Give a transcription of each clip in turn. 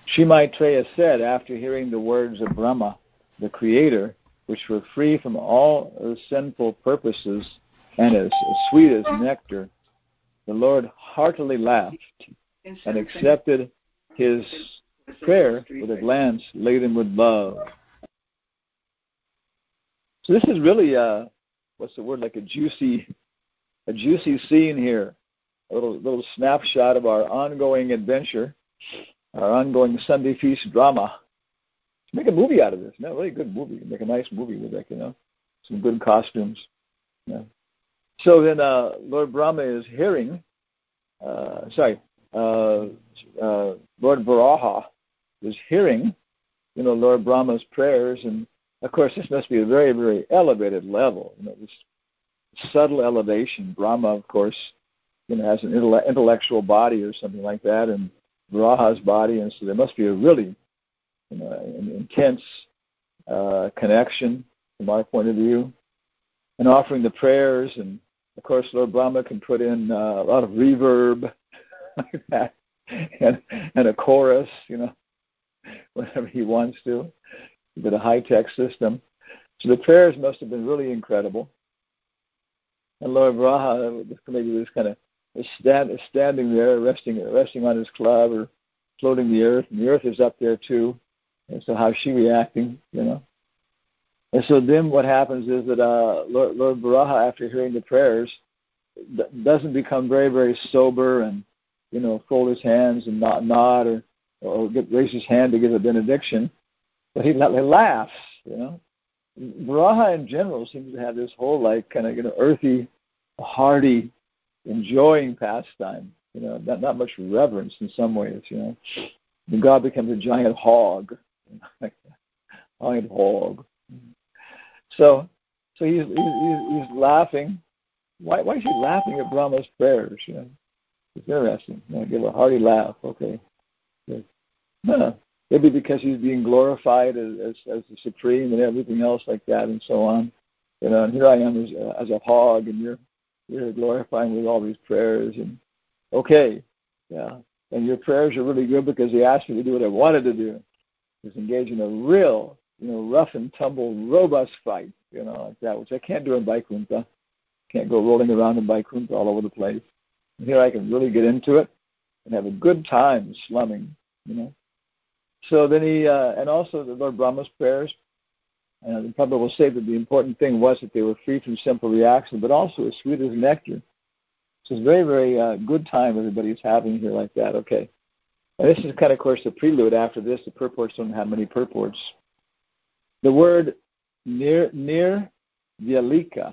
Sri Maitreya said, after hearing the words of Brahma, the Creator, which were free from all sinful purposes and as sweet as nectar, the Lord heartily laughed and accepted his prayer with a glance laden with love. So this is really, what's the word, like a juicy scene here. A little snapshot of our ongoing adventure, our ongoing Sunday Feast drama. Make a movie out of this. No, really good movie. Make a nice movie with it, some good costumes. Yeah. So then Lord Brahma is hearing, Lord Varaha is hearing, Lord Brahma's prayers. And, of course, this must be a very, very elevated level. This subtle elevation. Brahma, of course, has an intellectual body or something like that, and Varaha's body. And so there must be a really an intense connection from our point of view, and offering the prayers. And of course, Lord Brahma can put in a lot of reverb like that, and a chorus, whenever he wants to. A bit of high-tech system. So the prayers must have been really incredible. And Lord Varaha maybe was kind of standing there, resting on his club or floating the earth, and the earth is up there too. And so how's she reacting, And so then what happens is that Lord Varaha, after hearing the prayers, doesn't become very, very sober and, fold his hands and nod or raise his hand to give a benediction. But he laughs, Varaha in general seems to have this whole earthy, hearty, enjoying pastime, not much reverence in some ways, And God becomes a giant hog. Giant hog. So he's laughing. Why is he laughing at Brahma's prayers? It's interesting. Give a hearty laugh. Okay. Maybe because he's being glorified as the supreme and everything else like that, and so on. And here I am as a hog, and you're glorifying with all these prayers. And okay, yeah. And your prayers are really good because he asked me to do what I wanted to do. Is engage in a real, rough and tumble, robust fight, like that, which I can't do in Vaikuntha. Can't go rolling around in Vaikuntha all over the place. And here I can really get into it and have a good time slumming, So then he, and also the Lord Brahma's prayers, the Prabhupada will say that the important thing was that they were free from simple reaction, but also as sweet as nectar. So it's a very, very good time everybody's having here like that. Okay. And this is kind of course, the prelude after this. The purports don't have many purports. The word near Vyalika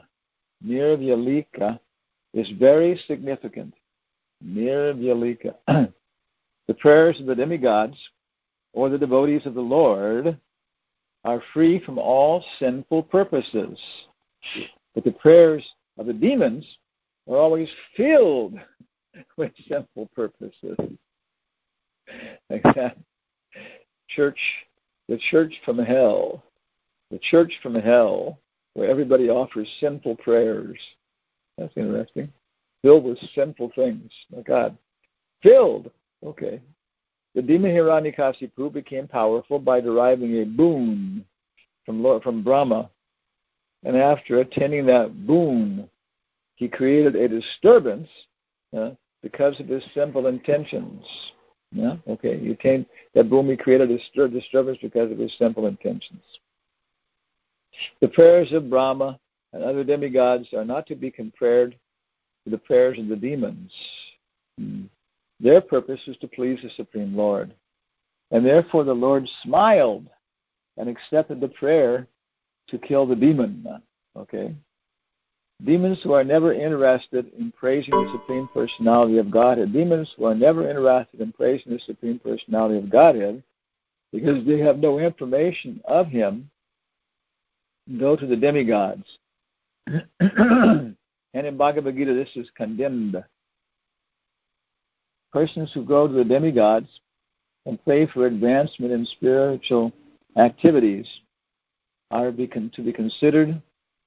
is very significant. Near Vyalika. The prayers of the demigods or the devotees of the Lord are free from all sinful purposes. But the prayers of the demons are always filled with sinful purposes. Like that. The church from hell, where everybody offers sinful prayers. That's interesting. Filled with sinful things. My God. Filled. Okay. The demon Hiranyakasipu became powerful by deriving a boon from Brahma. And after attaining that boon, he created a disturbance because of his simple intentions. Yeah? Okay. He attained that boon, he created a disturbance because of his simple intentions. The prayers of Brahma and other demigods are not to be compared to the prayers of the demons. Their purpose is to please the Supreme Lord. And therefore the Lord smiled and accepted the prayer to kill the demon. Okay? Demons who are never interested in praising the Supreme Personality of Godhead. Demons who are never interested in praising the Supreme Personality of Godhead because they have no information of Him, go to the demigods. And in Bhagavad Gita, this is condemned. Persons who go to the demigods and pray for advancement in spiritual activities are to be considered,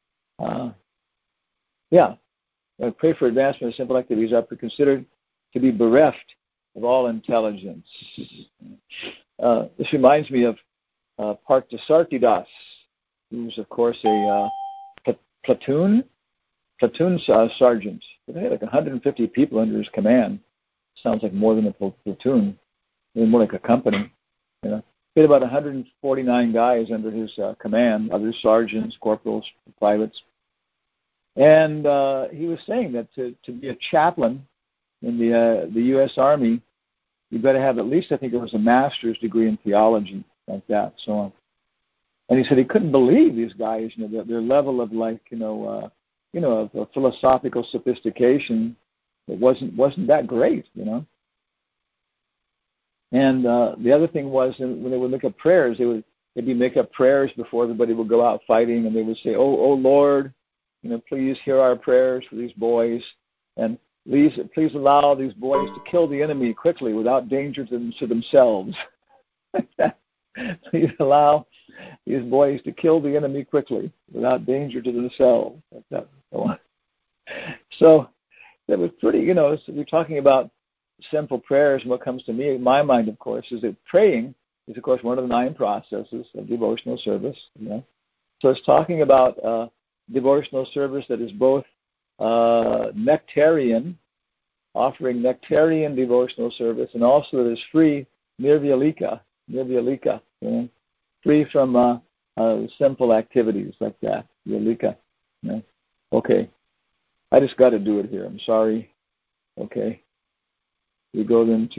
pray for advancement in simple activities are considered to be bereft of all intelligence. This reminds me of Parthasarthi, who was, of course, a platoon sergeant. They had like 150 people under his command. Sounds like more than a platoon, more like a company. You know, he had about 149 guys under his command, other sergeants, corporals, privates. And he was saying that to be a chaplain in the U.S. Army, you better have at least, I think it was a master's degree in theology, like that, so on. And he said he couldn't believe these guys, you know, their level of of philosophical sophistication. It wasn't that great, you know. And the other thing was, when they would make up prayers, they'd make up prayers before everybody would go out fighting, and they would say, "Oh Lord, you know, please hear our prayers for these boys, and please allow these boys to kill the enemy quickly without danger to themselves." Please allow these boys to kill the enemy quickly without danger to themselves. Like that. So that was pretty, you know, so we're talking about simple prayers, and what comes to me in my mind, of course, is that praying is, of course, one of the 9 processes of devotional service. You know? So it's talking about devotional service that is both nectarian, offering nectarian devotional service, and also that is free, nirvyalika, you know? Free from simple activities like that, vyalika. You know? Okay. I just got to do it here. I'm sorry. Okay. We go then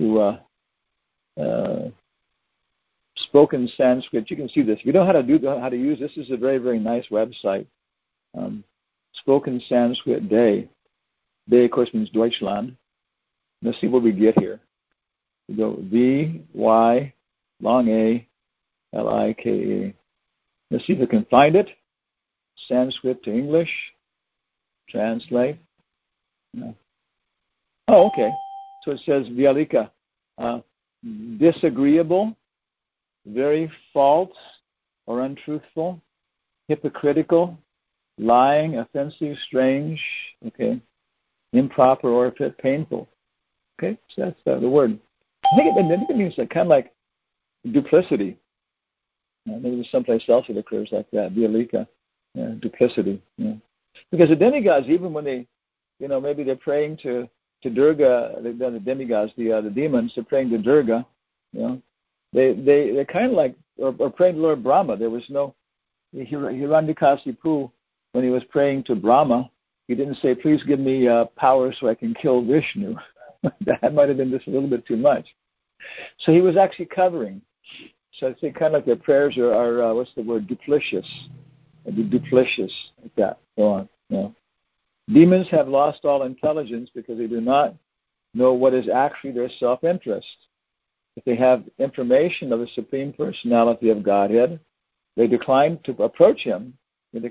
to spoken Sanskrit. You can see this. If you know how to use this, is a very, very nice website. Spoken Sanskrit Day. Day, of course, means Deutschland. Let's see what we get here. We go V-Y, long A, L-I-K-A. Let's see if we can find it. Sanskrit to English. Translate. No. Oh, okay. So it says Vyalika. Disagreeable, very false or untruthful, hypocritical, lying, offensive, strange, okay, improper or painful. Okay, so that's the word. I think it means kind of like duplicity. Maybe there's someplace else it occurs like that, Vyalika, duplicity. Yeah. Because the demigods, even when they, you know, maybe they're praying to Durga, the demigods, the demons, they're praying to Durga, you know, they're kind of like, or praying to Lord Brahma. There was no, Hiranyakasipu, when he was praying to Brahma, he didn't say, "Please give me power so I can kill Vishnu." That might have been just a little bit too much. So he was actually covering. So I think kind of like their prayers are what's the word, duplicitous, like that, so on. You know. Demons have lost all intelligence because they do not know what is actually their self-interest. If they have information of the Supreme Personality of Godhead, they decline to approach Him. It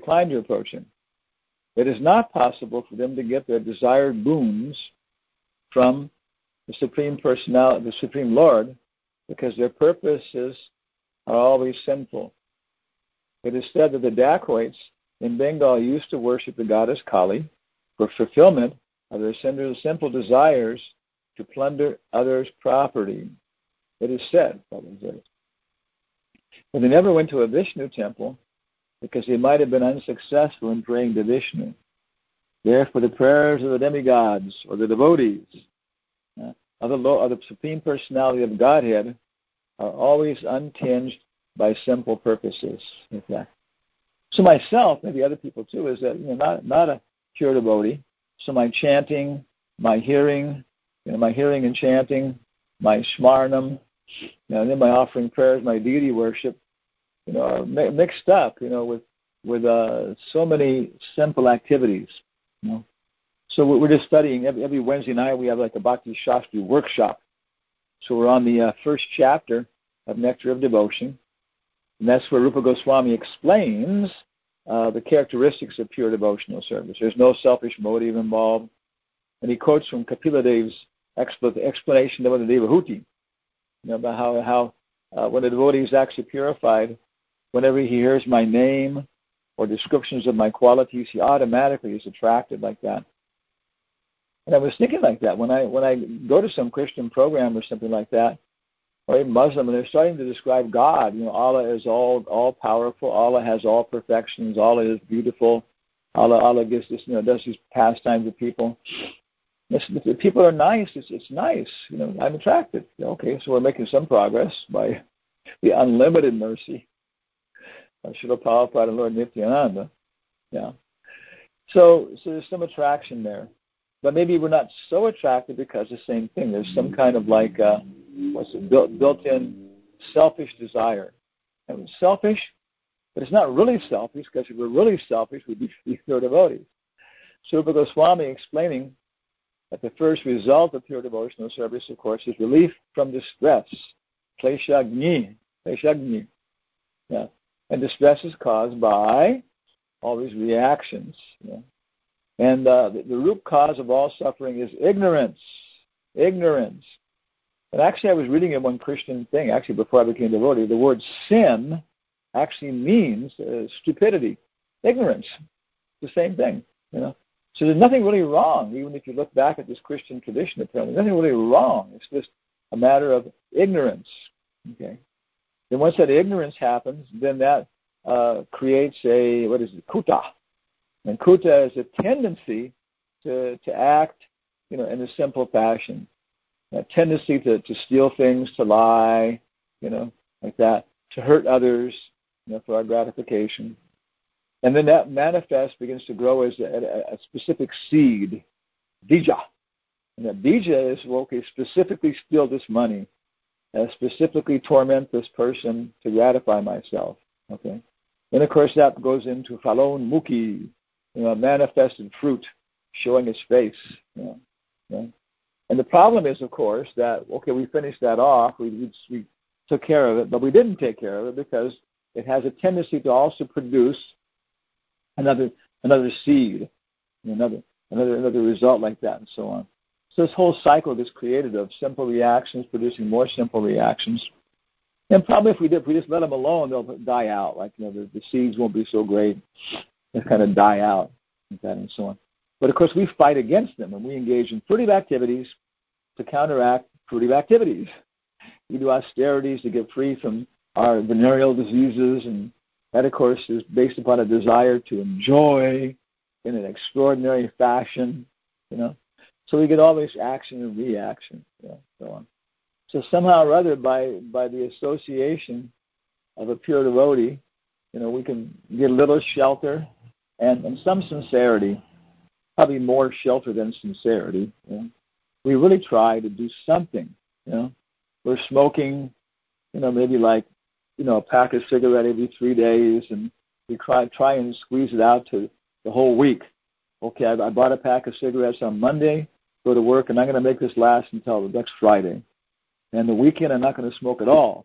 is not possible for them to get their desired boons from the Supreme Personality, the Supreme Lord, because their purposes are always sinful. It is said that the dacoits in Bengal used to worship the goddess Kali for fulfillment of their simple desires to plunder others' property. It is said, but they never went to a Vishnu temple because they might have been unsuccessful in praying to Vishnu. Therefore, the prayers of the demigods or the devotees of the Supreme Personality of Godhead are always untinged by simple purposes. Like that. So myself, maybe other people too, is that not a pure devotee. So my chanting, my hearing and chanting, my smarnam, and then my offering prayers, my deity worship, are mixed up, with so many simple activities. So we're just studying every Wednesday night. We have like a Bhakti Shastri workshop. So we're on the first chapter of Nectar of Devotion, and that's where Rupa Goswami explains the characteristics of pure devotional service. There's no selfish motive involved, and he quotes from Kapila Dev's explanation of the Devahuti, about how when a devotee is actually purified, whenever he hears my name or descriptions of my qualities, he automatically is attracted like that. And I was thinking like that when I go to some Christian program or something like that, or even Muslim, and they're starting to describe God. Allah is all powerful. Allah has all perfections. Allah is beautiful. Allah gives this, does these pastimes to people. If people are nice, it's nice. I'm attracted. Okay, so we're making some progress by the unlimited mercy of Srila Prabhupada and Lord Nityananda. Yeah. So there's some attraction there. But maybe we're not so attracted because the same thing. There's some kind of built-in selfish desire. And it's selfish, but it's not really selfish, because if we're really selfish, we'd be pure devotees. Rupa Goswami explaining that the first result of pure devotional service, of course, is relief from distress. Kleshagni. Yeah. And distress is caused by all these reactions. And the root cause of all suffering is ignorance. Ignorance. And actually, I was reading in one Christian thing, actually before I became devotee, the word sin actually means stupidity, ignorance. It's the same thing, So there's nothing really wrong, even if you look back at this Christian tradition, apparently. Nothing really wrong. It's just a matter of ignorance. Okay. Then once that ignorance happens, then that creates kuta. And kuta is a tendency to act, in a simple fashion. A tendency to steal things, to lie, like that, to hurt others, for our gratification. And then that begins to grow as a specific seed, bija. And that bija is, specifically steal this money, specifically torment this person to gratify myself. Okay. And of course that goes into phalon mukhi, manifested fruit, showing its face. And the problem is, of course, that we finished that off, we took care of it, but we didn't take care of it because it has a tendency to also produce another seed, another result like that, and so on. So this whole cycle gets created of simple reactions producing more simple reactions. And probably if we just let them alone, they'll die out. The seeds won't be so great. They'll kind of die out, like that, and so on. But of course, we fight against them, and we engage in fruitive activities to counteract fruitive activities. We do austerities to get free from our venereal diseases, and that, of course, is based upon a desire to enjoy in an extraordinary fashion, So we get all this action and reaction, so on. So somehow or other, by the association of a pure devotee, we can get a little shelter and some sincerity, probably more shelter than sincerity. We really try to do something. We're smoking, maybe a pack of cigarette every 3 days, and we try and squeeze it out to the whole week. Okay, I bought a pack of cigarettes on Monday, go to work, and I'm going to make this last until the next Friday. And the weekend, I'm not going to smoke at all.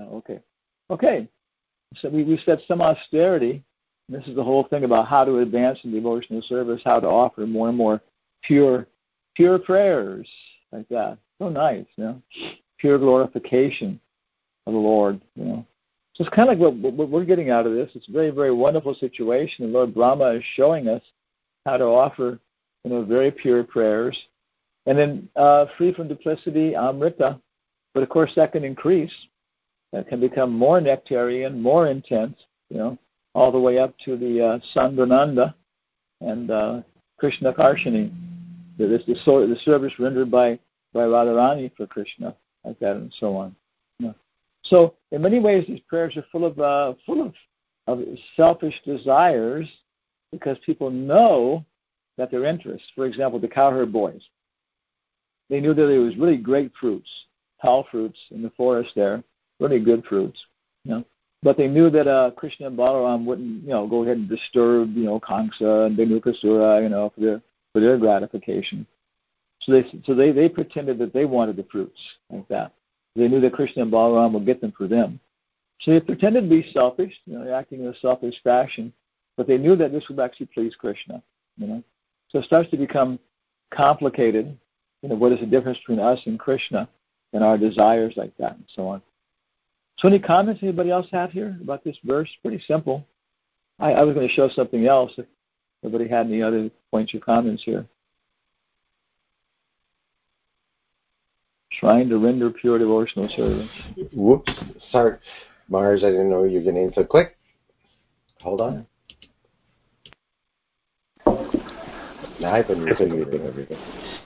Okay. So we set some austerity. This is the whole thing about how to advance in devotional service, how to offer more and more pure prayers, like that. So nice, pure glorification of the Lord, So it's kind of like what we're getting out of this. It's a very, very wonderful situation. And Lord Brahma is showing us how to offer, very pure prayers. And then free from duplicity, amrita. But of course that can increase. That can become more nectarian, more intense, all the way up to the Sandhananda and Krishna Karshini. The service rendered by Radharani for Krishna, like that, and so on. So in many ways, these prayers are full of selfish desires, because people know that their interests. For example, the cowherd boys. They knew that there was really great fruits, tall fruits in the forest there, really good fruits. But they knew that Krishna and Balaram wouldn't, go ahead and disturb, Kamsa and Dhenukasura, for their gratification. So they pretended that they wanted the fruits, like that. They knew that Krishna and Balaram would get them for them. So they pretended to be selfish, acting in a selfish fashion, but they knew that this would actually please Krishna, So it starts to become complicated, what is the difference between us and Krishna and our desires, like that, and so on. So any comments anybody else have here about this verse? Pretty simple. I was going to show something else if anybody had any other points or comments here. trying to render pure devotional service. Whoops. Sorry, Mars, I didn't know you were getting in so quick. Hold on. Now I've been muting everything.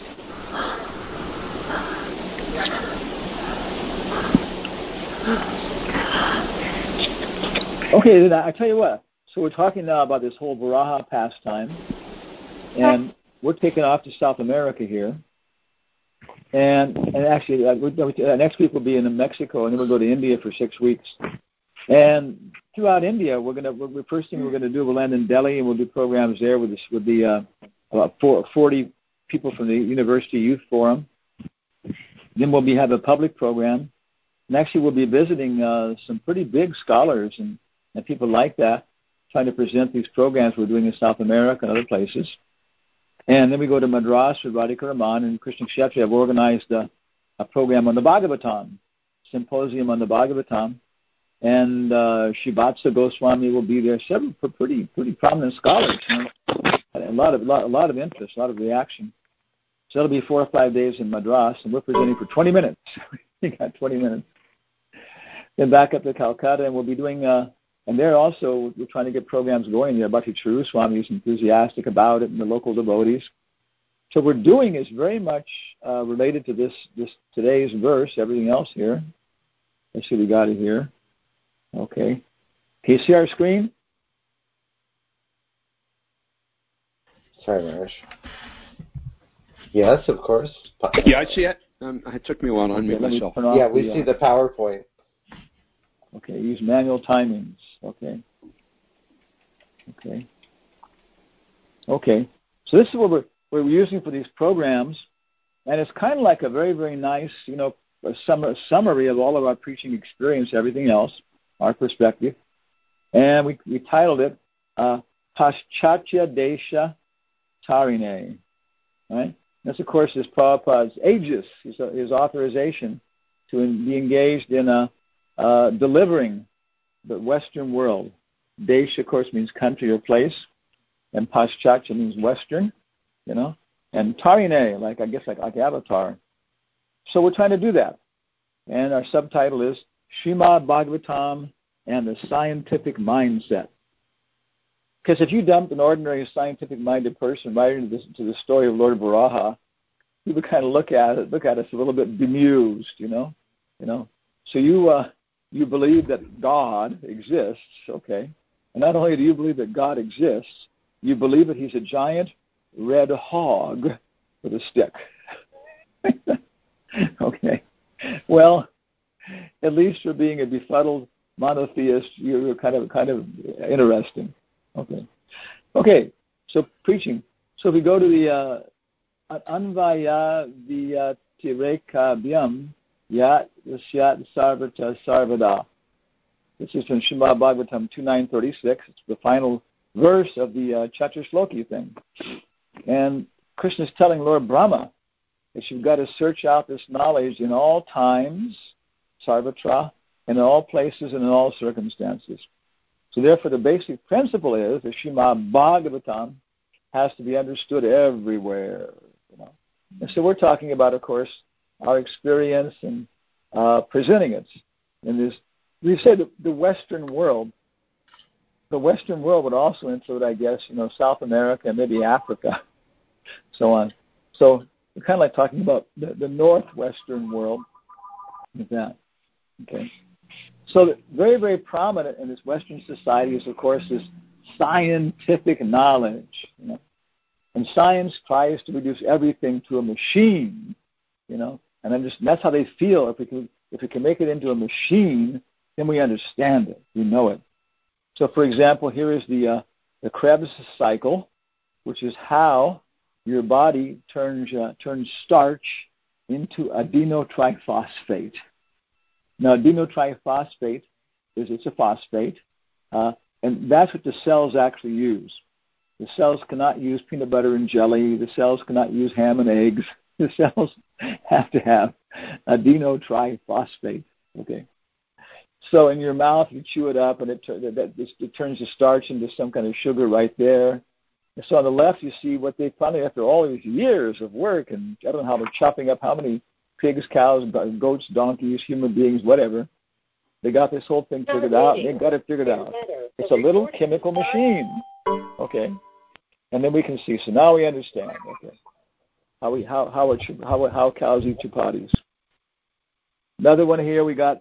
Okay, then I tell you what. So we're talking now about this whole Varaha pastime, and we're taking off to South America here. And actually, next week we'll be in Mexico, and then we'll go to India for 6 weeks. And throughout India, the first thing we're gonna do, we'll land in Delhi, and we'll do programs there with the about 40 people from the University Youth Forum. Then we'll have a public program, and actually we'll be visiting some pretty big scholars and people like that, trying to present these programs we're doing in South America and other places. And then we go to Madras with Radhika Raman and Krishna Kshetri have organized a program on the Bhagavatam, symposium on the Bhagavatam. And Shivatsa Goswami will be there. Several pretty prominent scholars. You know, a lot of interest, a lot of reaction. So it'll be 4 or 5 days in Madras, and we're presenting for 20 minutes. We got 20 minutes. Then back up to Calcutta, and we'll be doing. And there also, we're trying to get programs going there. Bhakti Charu Swami is enthusiastic about it, and the local devotees. So what we're doing is very much related to this today's verse. Everything else here. Let's see, we got it here. Okay. Can you see our screen? Sorry, Marish. Yes, of course. Yeah, I see it. It took me a while to unmute myself. Yeah, we see the PowerPoint. Okay, use manual timings. Okay. So this is what we're using for these programs, and it's kind of like a very, very nice, a summary of all of our preaching experience, everything else, our perspective. And we titled it Paschatya Desha Tarine. Right? This, of course, is Prabhupada's aegis, his authorization to be engaged in delivering the Western world. Desha, of course, means country or place, and Paschatya means Western, and Tarine, like Avatar. So we're trying to do that. And our subtitle is Srimad Bhagavatam and the Scientific Mindset. Because if you dumped an ordinary scientific-minded person right into the story of Lord Varaha, he would kind of look at us a little bit bemused, So you believe that God exists, okay? And not only do you believe that God exists, you believe that he's a giant red hog with a stick. Okay. Well, at least for being a befuddled monotheist, you're kind of interesting. Okay. So preaching. So if we go to the Anvaya Vyatirekabhyam Yat Yasyat Sarvata Sarvada. This is from Srimad Bhagavatam 2.9.36. It's the final verse of the Chaturshloki thing. And Krishna is telling Lord Brahma that you've got to search out this knowledge in all times, sarvatra, and in all places and in all circumstances. So therefore the basic principle is that Srimad Bhagavatam has to be understood everywhere. And so we're talking about, of course, our experience and presenting it in this. We say the Western world. The Western world would also include, I guess, South America and maybe Africa, so on. So we're kind of like talking about the Northwestern world with that. Okay. So very, very prominent in this Western society is, of course, this scientific knowledge. And science tries to reduce everything to a machine, and that's how they feel. If we can make it into a machine, then we understand it. We know it. So, for example, here is the Krebs cycle, which is how your body turns starch into adenotriphosphate. Now, adenotriphosphate it's a phosphate, and that's what the cells actually use. The cells cannot use peanut butter and jelly. The cells cannot use ham and eggs. The cells have to have adenotriphosphate. Okay. So in your mouth, you chew it up, and it turns the starch into some kind of sugar right there. And so on the left, you see what they finally, after all these years of work, and I don't know how they're chopping up how many pigs, cows, goats, donkeys, human beings, whatever. They got this whole thing figured out. They got it figured out. It's a little chemical machine, okay? And then we can see. So now we understand, okay, how cows eat chapatis. Another one here we got,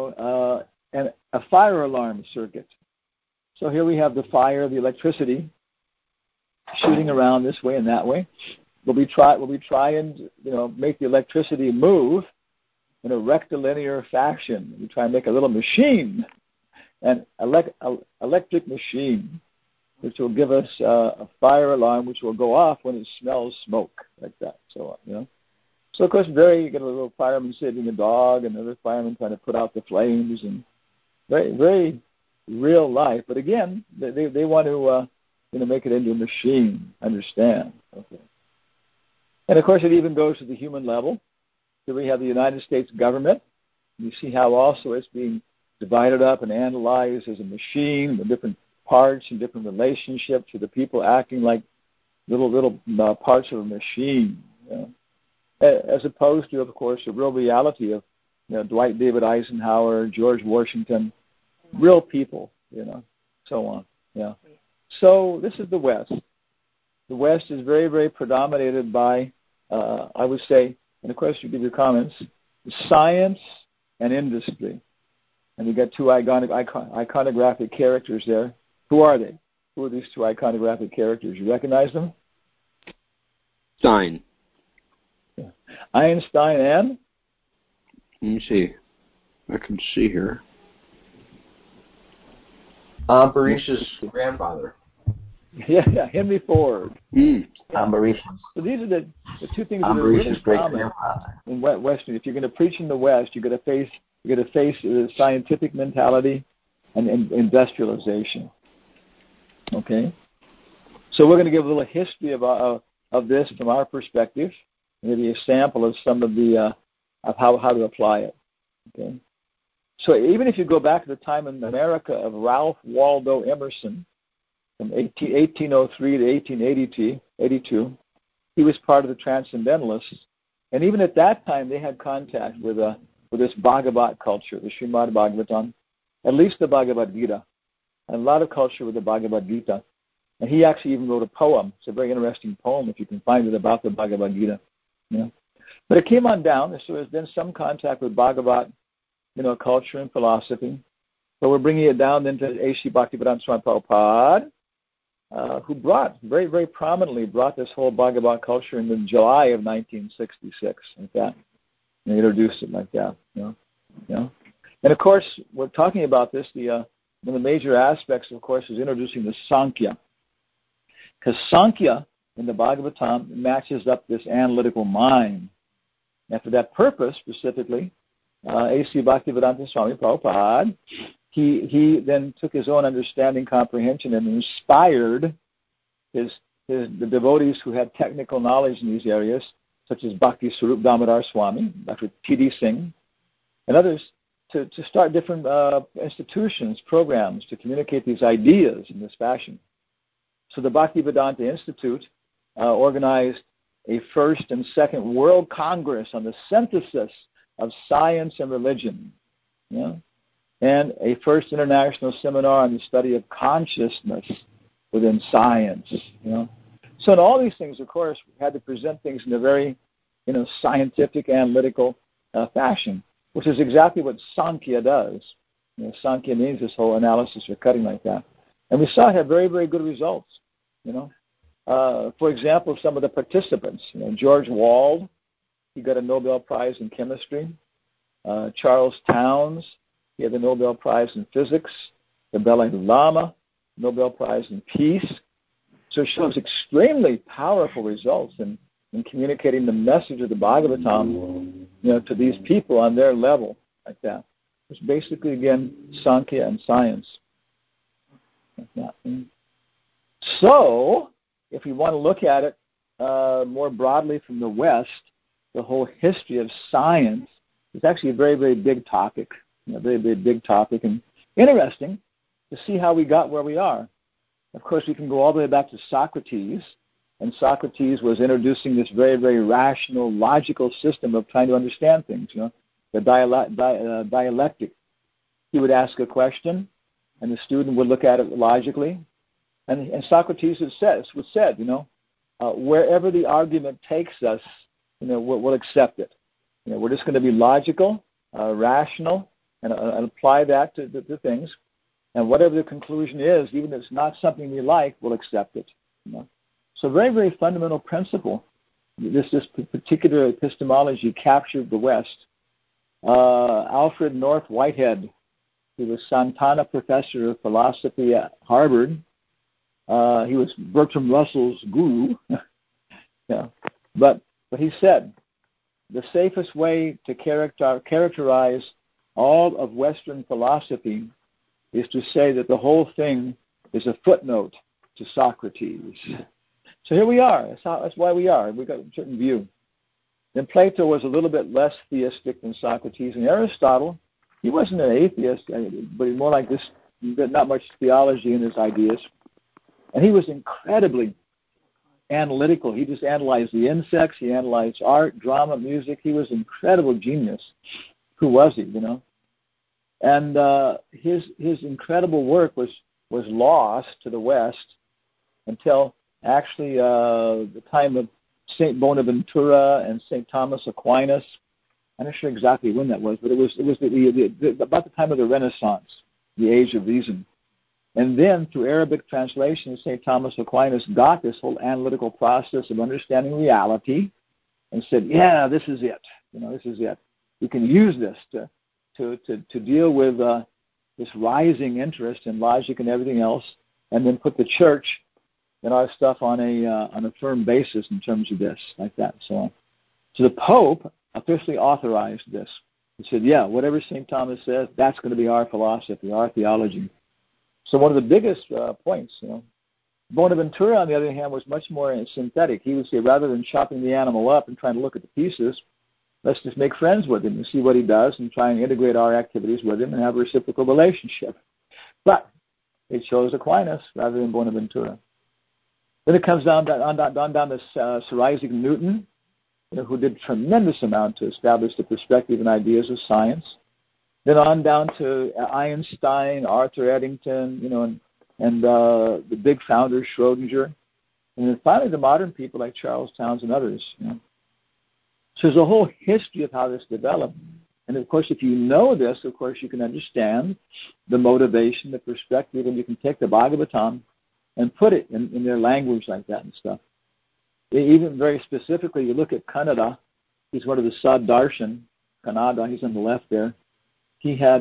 a fire alarm circuit. So here we have the fire, the electricity shooting around this way and that way. Will we try and make the electricity move in a rectilinear fashion? We try and make a little machine, an electric machine, which will give us a fire alarm, which will go off when it smells smoke, like that. So So of course, you get a little fireman saving a dog, and another fireman trying to put out the flames, and very, very real life. But again, they want to make it into a machine. Understand? Okay. And of course, it even goes to the human level. So we have the United States government. You see how also it's being divided up and analyzed as a machine, the different parts and different relationships with the people acting like little parts of a machine. As opposed to, of course, the real reality of Dwight David Eisenhower, George Washington, real people, so on. Yeah. So this is the West. The West is very, very predominated by, I would say, and of course you give your comments, science and industry. And we got two iconographic characters there. Who are they? Who are these two iconographic characters? You recognize them? Stein. Yeah. Einstein and? Let me see. I can see here. Ambarish's grandfather. Yeah, Henry Ford. Ambarish. So these are the two things that are really common in Western. If you're going to preach in the West, you're going to face the scientific mentality and industrialization. Okay, so we're going to give a little history of this from our perspective, maybe a sample of some of the of how to apply it. Okay, so even if you go back to the time in America of Ralph Waldo Emerson, from 1803 to 1882, he was part of the Transcendentalists, and even at that time they had contact with this Bhagavat culture, the Srimad Bhagavatam, at least the Bhagavad Gita, and a lot of culture with the Bhagavad Gita. And he actually even wrote a poem. It's a very interesting poem, if you can find it, about the Bhagavad Gita. But it came on down, so there's been some contact with Bhagavat, culture and philosophy. But we're bringing it down then to A.C. Bhaktivedanta Swami Prabhupada, who very, very prominently brought this whole Bhagavat culture in July of 1966, like that. And introduced it like that, And of course, we're talking about this, one of the major aspects, of course, is introducing the Sankhya. Because Sankhya in the Bhagavatam matches up this analytical mind. And for that purpose, specifically, A.C. Bhaktivedanta Swami Prabhupada, he then took his own understanding, comprehension, and inspired the devotees who had technical knowledge in these areas, such as Bhakti Swarup Damodar Swami, Dr. T.D. Singh, and others, to start different institutions, programs to communicate these ideas in this fashion. So the Bhaktivedanta Institute organized a first and second World Congress on the synthesis of science and religion, and a first international seminar on the study of consciousness within science. So in all these things, of course, we had to present things in a very, scientific, analytical fashion, which is exactly what Sankhya does. Sankhya means this whole analysis or cutting like that. And we saw it have very, very good results. For example, some of the participants, George Wald, he got a Nobel Prize in chemistry. Charles Towns, he had the Nobel Prize in physics. The Dalai Lama, Nobel Prize in peace. So it shows extremely powerful results in communicating the message of the Bhagavatam, to these people on their level, like that. It's basically, again, Sankhya and science. Like that. So, if we want to look at it more broadly from the West, the whole history of science is actually a very, very big topic. Very, very big topic, and interesting to see how we got where we are. Of course, we can go all the way back to Socrates, and Socrates was introducing this very, very rational, logical system of trying to understand things, the dialectic. He would ask a question, and the student would look at it logically. And Socrates would said, wherever the argument takes us, we'll accept it. We're just going to be logical, rational, and apply that to things. And whatever the conclusion is, even if it's not something we like, we'll accept it. So very, very fundamental principle. This particular epistemology captured the West. Alfred North Whitehead, he was Santana Professor of Philosophy at Harvard. He was Bertrand Russell's guru. But he said, the safest way to characterize all of Western philosophy is to say that the whole thing is a footnote to Socrates. So here we are. That's why we are. We've got a certain view. Then Plato was a little bit less theistic than Socrates. And Aristotle, he wasn't an atheist, but more like this, not much theology in his ideas. And he was incredibly analytical. He just analyzed the insects. He analyzed art, drama, music. He was an incredible genius. Who was he, And his incredible work was lost to the West until actually the time of Saint Bonaventura and Saint Thomas Aquinas. I'm not sure exactly when that was, but it was about the time of the Renaissance, the Age of Reason. And then through Arabic translation, Saint Thomas Aquinas got this whole analytical process of understanding reality, and said, "Yeah, this is it. This is it. We can use this to deal with this rising interest in logic and everything else, and then put the church and our stuff on a firm basis in terms of this, like that, and so on." So the Pope officially authorized this. He said, "Yeah, whatever St. Thomas says, that's going to be our philosophy, our theology." So one of the biggest points, Bonaventura, on the other hand, was much more synthetic. He would say, rather than chopping the animal up and trying to look at the pieces, let's just make friends with him and see what he does and try and integrate our activities with him and have a reciprocal relationship. But they chose Aquinas rather than Bonaventura. Then it comes down to Sir Isaac Newton, who did a tremendous amount to establish the perspective and ideas of science. Then on down to Einstein, Arthur Eddington, and the big founders, Schrodinger. And then finally the modern people like Charles Towns and others. So there's a whole history of how this developed. And of course, if you know this, of course, you can understand the motivation, the perspective, and you can take the Bhagavatam and put it in their language like that and stuff. Even very specifically, you look at Kannada. He's one of the Saddarshan, Kannada. He's on the left there. He had,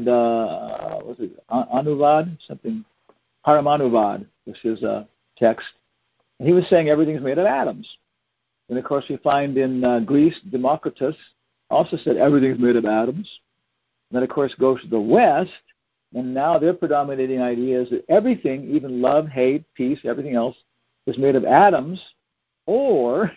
Anuvad, something, Paramanuvad was his text. And he was saying everything's made of atoms. And of course, we find in Greece, Democritus also said everything's made of atoms. And then, of course, goes to the West, and now their predominating idea is that everything, even love, hate, peace, everything else, is made of atoms or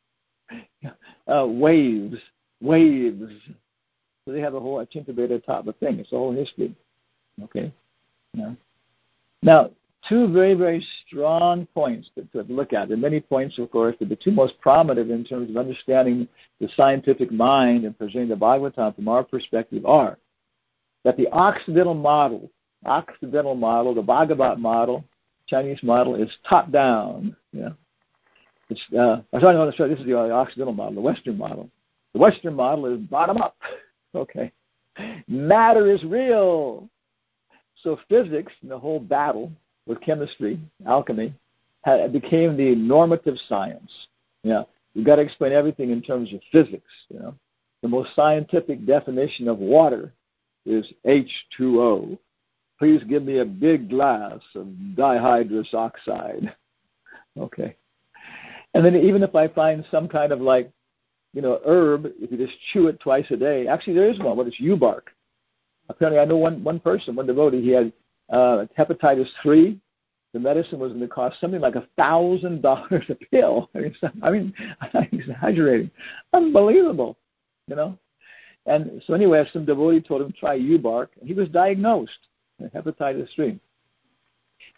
waves. So they have a whole Achintabheda type of thing. It's a whole history. Okay? Now, two very, very strong points to look at. There are many points, of course, but the two most prominent in terms of understanding the scientific mind and presenting the Bhagavatam from our perspective are that the Occidental model, the Bhagavat model, Chinese model, is top-down. This is the Occidental model, the Western model. The Western model is bottom-up. Okay. Matter is real. So physics, the whole battle with chemistry, alchemy, became the normative science. You've got to explain everything in terms of physics. The most scientific definition of water is H2O. Please give me a big glass of dihydrous oxide. Okay. And then even if I find some kind of herb, if you just chew it twice a day, actually there is one, it's eubark. Apparently I know one person, one devotee, he had hepatitis 3. The medicine was going to cost something like $1,000 a pill. I'm exaggerating. Unbelievable, And so anyway, some devotee told him try eubark, and he was diagnosed with hepatitis 3.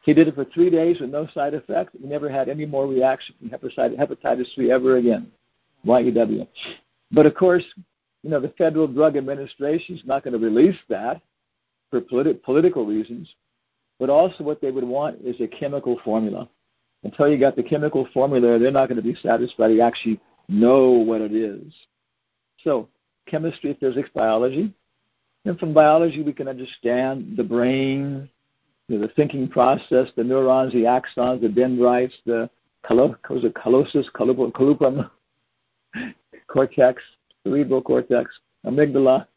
He did it for 3 days with no side effects. He never had any more reaction from hepatitis C ever again. YEW. But of course, the Federal Drug Administration is not going to release that for political reasons. But also what they would want is a chemical formula. Until you got the chemical formula, they're not going to be satisfied. You actually know what it is. So, chemistry, physics, biology. And from biology, we can understand the brain, the thinking process, the neurons, the axons, the dendrites, the colloquium, cortex, cerebral cortex, amygdala,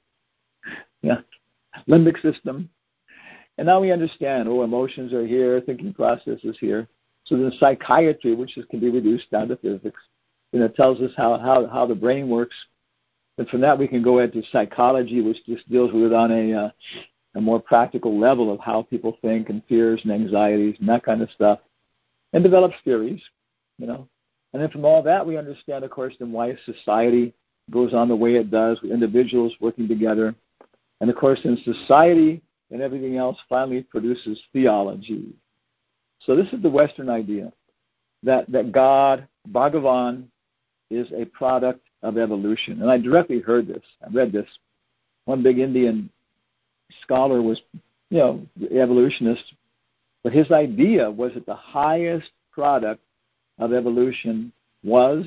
limbic system. And now we understand, emotions are here, thinking process is here. So then psychiatry, which can be reduced down to physics, tells us how the brain works. And from that we can go into psychology, which just deals with it on a more practical level of how people think and fears and anxieties and that kind of stuff, and develops theories, And then from all that we understand, of course, then why society goes on the way it does, with individuals working together. And of course, in society and everything else finally produces theology. So this is the Western idea, that God, Bhagavan, is a product of evolution. And I directly heard this. I read this. One big Indian scholar was, evolutionist, but his idea was that the highest product of evolution was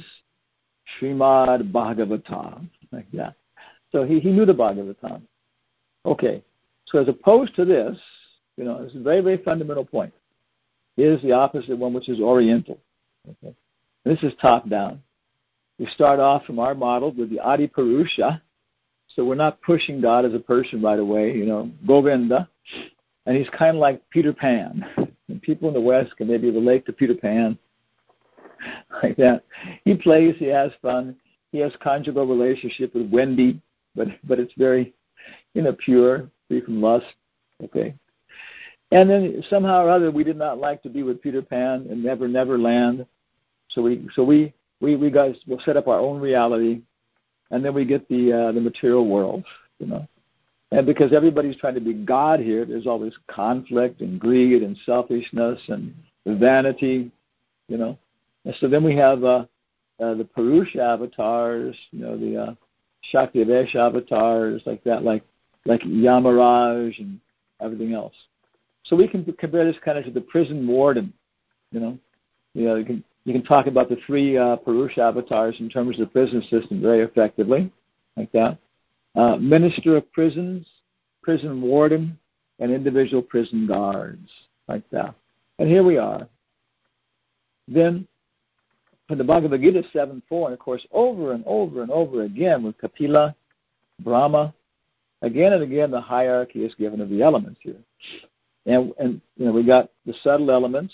Srimad Bhagavatam, like that. So he knew the Bhagavatam. Okay, so as opposed to this, it's a very, very fundamental point, is the opposite one, which is Oriental. Okay, and this is top down. We start off from our model with the Adi Purusha, so we're not pushing God as a person right away, Govinda, and he's kind of like Peter Pan. And people in the West can maybe relate to Peter Pan, like that. He plays, he has fun, he has conjugal relationship with Wendy, but it's very, pure, free from lust, okay? And then somehow or other we did not like to be with Peter Pan and Never Land, so we guys will set up our own reality, and then we get the material world, And because everybody's trying to be God here, there's always conflict and greed and selfishness and vanity, And so then we have the Purusha avatars, the Shakti-Vesh avatars, like that, like Yamaraj and everything else. So we can compare this kind of to the prison warden, You can talk about the three Purusha avatars in terms of the prison system very effectively, like that. Minister of prisons, prison warden, and individual prison guards, like that. And here we are. Then, in the Bhagavad Gita 7.4, and of course over and over and over again with Kapila, Brahma, again and again the hierarchy is given of the elements here. And we got the subtle elements,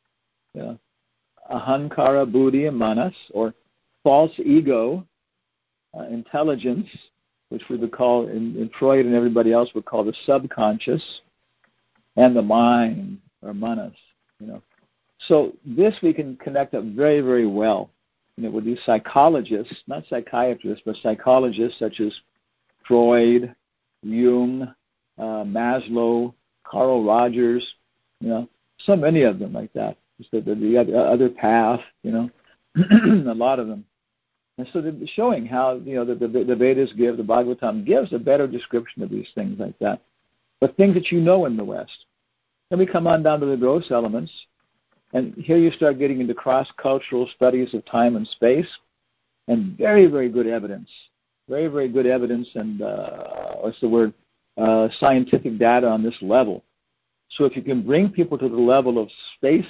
ahankara, buddhi, and manas, or false ego, intelligence, which we would call, in Freud and everybody else would call the subconscious, and the mind, or manas, So this we can connect up very, very well, with these psychologists, not psychiatrists, but psychologists such as Freud, Jung, Maslow, Carl Rogers, so many of them like that. The other path, a lot of them. And so they're showing how, the Vedas give, the Bhagavatam gives a better description of these things like that. But things that in the West. Then we come on down to the gross elements, and here you start getting into cross-cultural studies of time and space, and very, very good evidence. Very, very good evidence and, scientific data on this level. So if you can bring people to the level of space,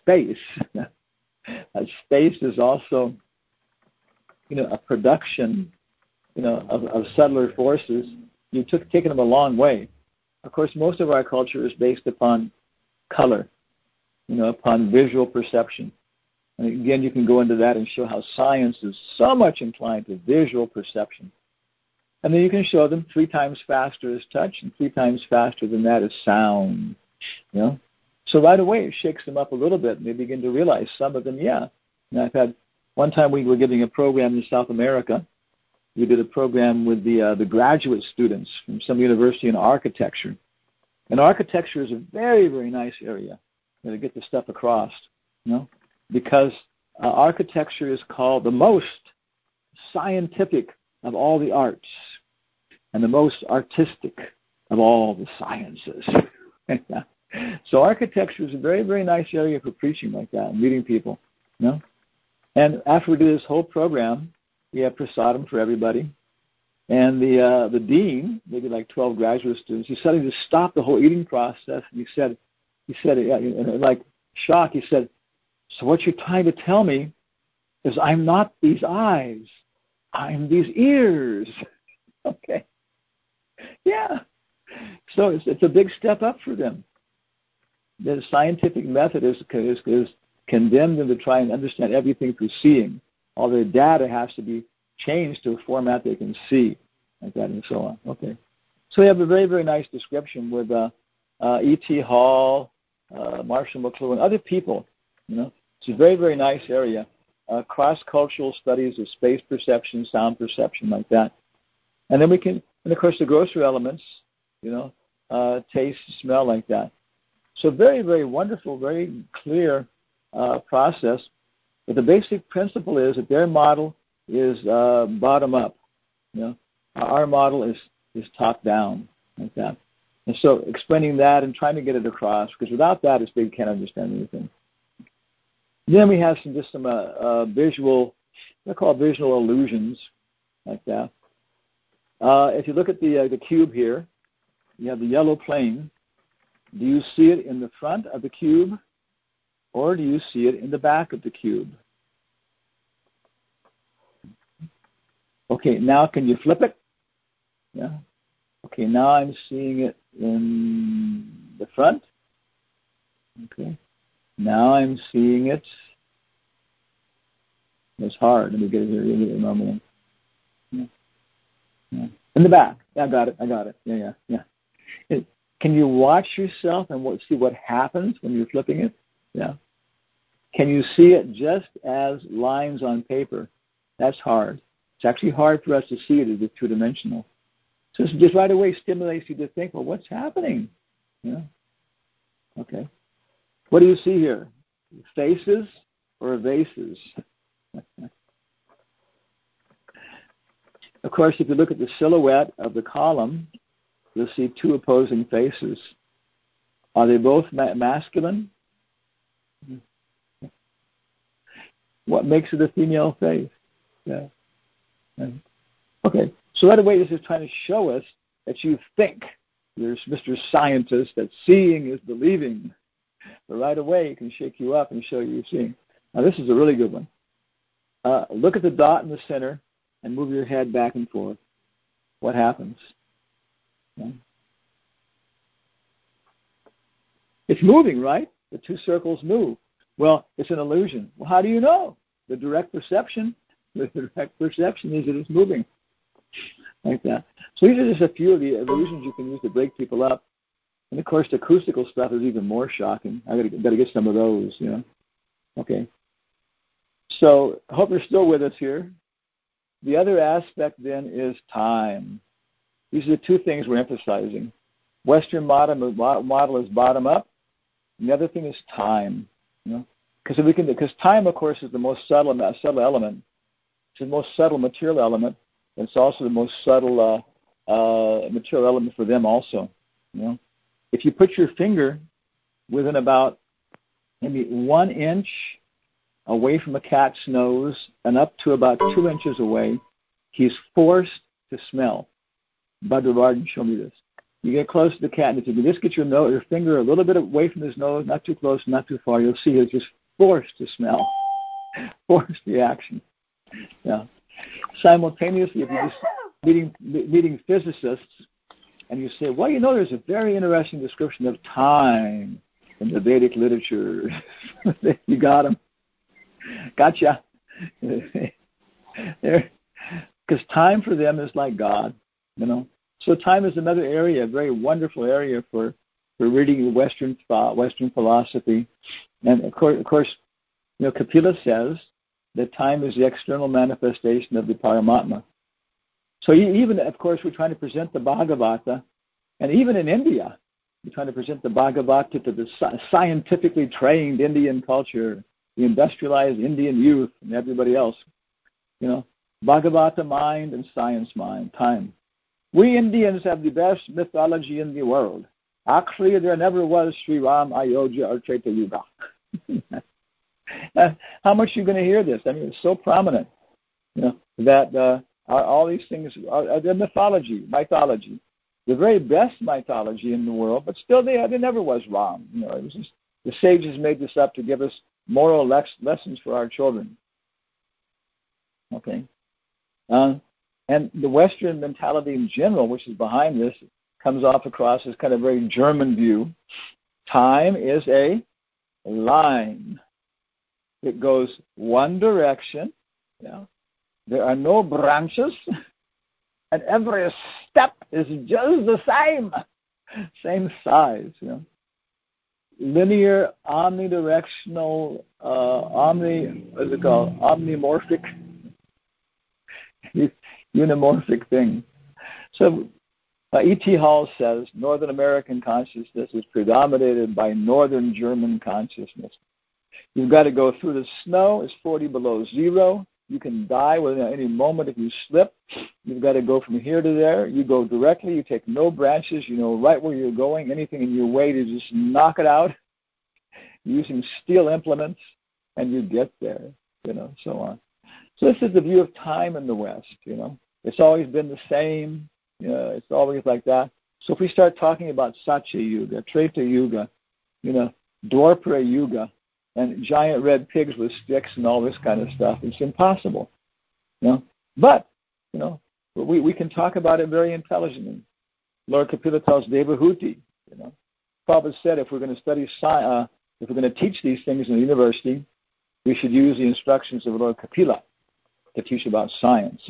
space is also, a production, of subtler forces, you've taken them a long way. Of course, most of our culture is based upon color, upon visual perception. And again, you can go into that and show how science is so much inclined to visual perception. And then you can show them 3 times faster is touch, and 3 times faster than that is sound. So right away it shakes them up a little bit, and they begin to realize some of them, And I've had one time we were giving a program in South America. We did a program with the graduate students from some university in architecture. And architecture is a very, very nice area. to get the stuff across, because architecture is called the most scientific of all the arts and the most artistic of all the sciences. So architecture is a very, very nice area for preaching like that and meeting people. And after we do this whole program, we have prasadam for everybody. And the dean, maybe like 12 graduate students, he suddenly just stopped the whole eating process, and he said, like shock, he said, "So what you're trying to tell me is I'm not these eyes, I'm these ears." Okay. Yeah. So it's a big step up for them. The scientific method is condemned them to try and understand everything through seeing. All their data has to be changed to a format they can see, like that and so on. Okay. So we have a very, very nice description with E.T. Hall, Marshall McLuhan, other people. It's a very, very nice area. Cross-cultural studies of space perception, sound perception, like that. And then we can, and of course the grosser elements, taste, smell, like that. So very, very wonderful, very clear process. But the basic principle is that their model is bottom up. Our model is top down, like that. And so explaining that and trying to get it across, because without that, they can't understand anything. Then we have some visual, they're called visual illusions, like that. If you look at the cube here, you have the yellow plane. Do you see it in the front of the cube, or do you see it in the back of the cube? Okay, now can you flip it? Yeah. Okay, now I'm seeing it in the front. Okay. Now I'm seeing it. It's hard. Let me get it here. Give it a moment. Yeah. In the back. Yeah, I got it. Yeah. Can you watch yourself and see what happens when you're flipping it? Yeah. Can you see it just as lines on paper? That's hard. It's actually hard for us to see it as it's two-dimensional. So it just right away stimulates you to think, well, what's happening? Okay. What do you see here? Faces or vases? Of course, if you look at the silhouette of the column, you'll see two opposing faces. Are they both masculine? What makes it a female face? Yeah. Okay. So right away, this is trying to show us that you think. You're Mr. Scientist, that seeing is believing. But right away, it can shake you up and show you you're seeing. Now, this is a really good one. Look at the dot in the center and move your head back and forth. What happens? Yeah. It's moving, right? The two circles move. Well, it's an illusion. Well, how do you know? The direct perception is that it's moving. Like that. So these are just a few of the illusions you can use to break people up. And of course, the acoustical stuff is even more shocking. I got to get some of those, Okay. So I hope you're still with us here. The other aspect then is time. These are the two things we're emphasizing. Western model is bottom up, and the other thing is time. Because time, of course, is the most subtle element. It's the most subtle material element. And it's also the most subtle material element for them also. If you put your finger within about maybe 1 inch away from a cat's nose and up to about 2 inches away, he's forced to smell. Bhadra Varden showed me this. You get close to the cat, and if you can just get your finger a little bit away from his nose, not too close, not too far, you'll see he's just forced to smell, forced the action. Yeah. Simultaneously, if you're just meeting physicists, and you say, well, there's a very interesting description of time in the Vedic literature. You got him. Gotcha. Because time for them is like God, So time is another area, a very wonderful area for reading Western thought, Western philosophy. And of course, Kapila says that time is the external manifestation of the Paramatma. So even, of course, we're trying to present the Bhagavata, and even in India, You're trying to present the Bhagavata to the scientifically trained Indian culture, the industrialized Indian youth, and everybody else. Bhagavata mind and science mind, time. We Indians have the best mythology in the world. Actually, there never was Sri Ram, Ayodhya, or Treta Yuga. How much are you going to hear this? I mean, it's so prominent, that all these things are the mythology. The very best mythology in the world, but still there never was Ram. It was just, the sages made this up to give us moral lessons for our children. Okay. And the Western mentality in general, which is behind this, comes off across as kind of very German view. Time is a line. It goes one direction. There are no branches, and every step is just the same size. Linear, omnidirectional, omnimorphic, unimorphic thing. So E.T. Hall says Northern American consciousness is predominated by Northern German consciousness. You've got to go through the snow. It's 40 below zero. You can die within any moment if you slip. You've got to go from here to there. You go directly. You take no branches. You know right where you're going. Anything in your way to just knock it out using steel implements, and you get there, so on. So this is the view of time in the West, It's always been the same. It's always like that. So if we start talking about Satya Yuga, Treta Yuga, Dwapara Yuga, and giant red pigs with sticks and all this kind of stuff, it's impossible. But, we can talk about it very intelligently. Lord Kapila tells Devahuti, Prabhupada said if we're going to study science, if we're going to teach these things in the university, we should use the instructions of Lord Kapila to teach about science.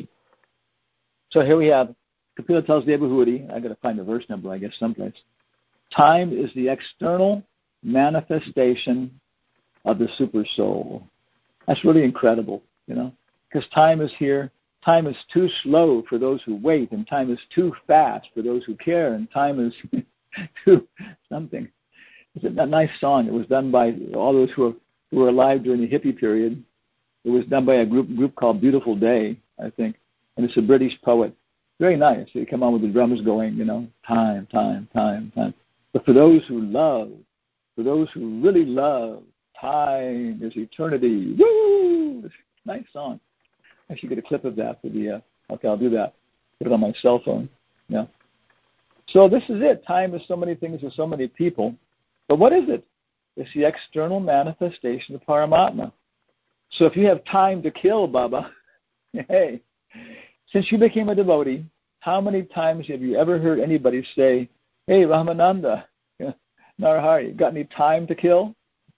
So here we have, Kapila tells Devahuti, I've got to find the verse number, I guess, someplace. Time is the external manifestation of the super soul. That's really incredible, because time is here. Time is too slow for those who wait, and time is too fast for those who care, and time is too something. It's a nice song. It was done by all those who were alive during the hippie period. It was done by a group called Beautiful Day, I think, and it's a British poet. Very nice. They come on with the drums going, time, time, time, time. But for those who love, for those who really love, time is eternity. Woo! It's a nice song. I should get a clip of that for the, okay, I'll do that. Put it on my cell phone. Yeah. So this is it. Time is so many things to so many people. But what is it? It's the external manifestation of Paramatma. So if you have time to kill, Baba, hey, since you became a devotee, how many times have you ever heard anybody say, hey, Ramananda, Narahari, got any time to kill?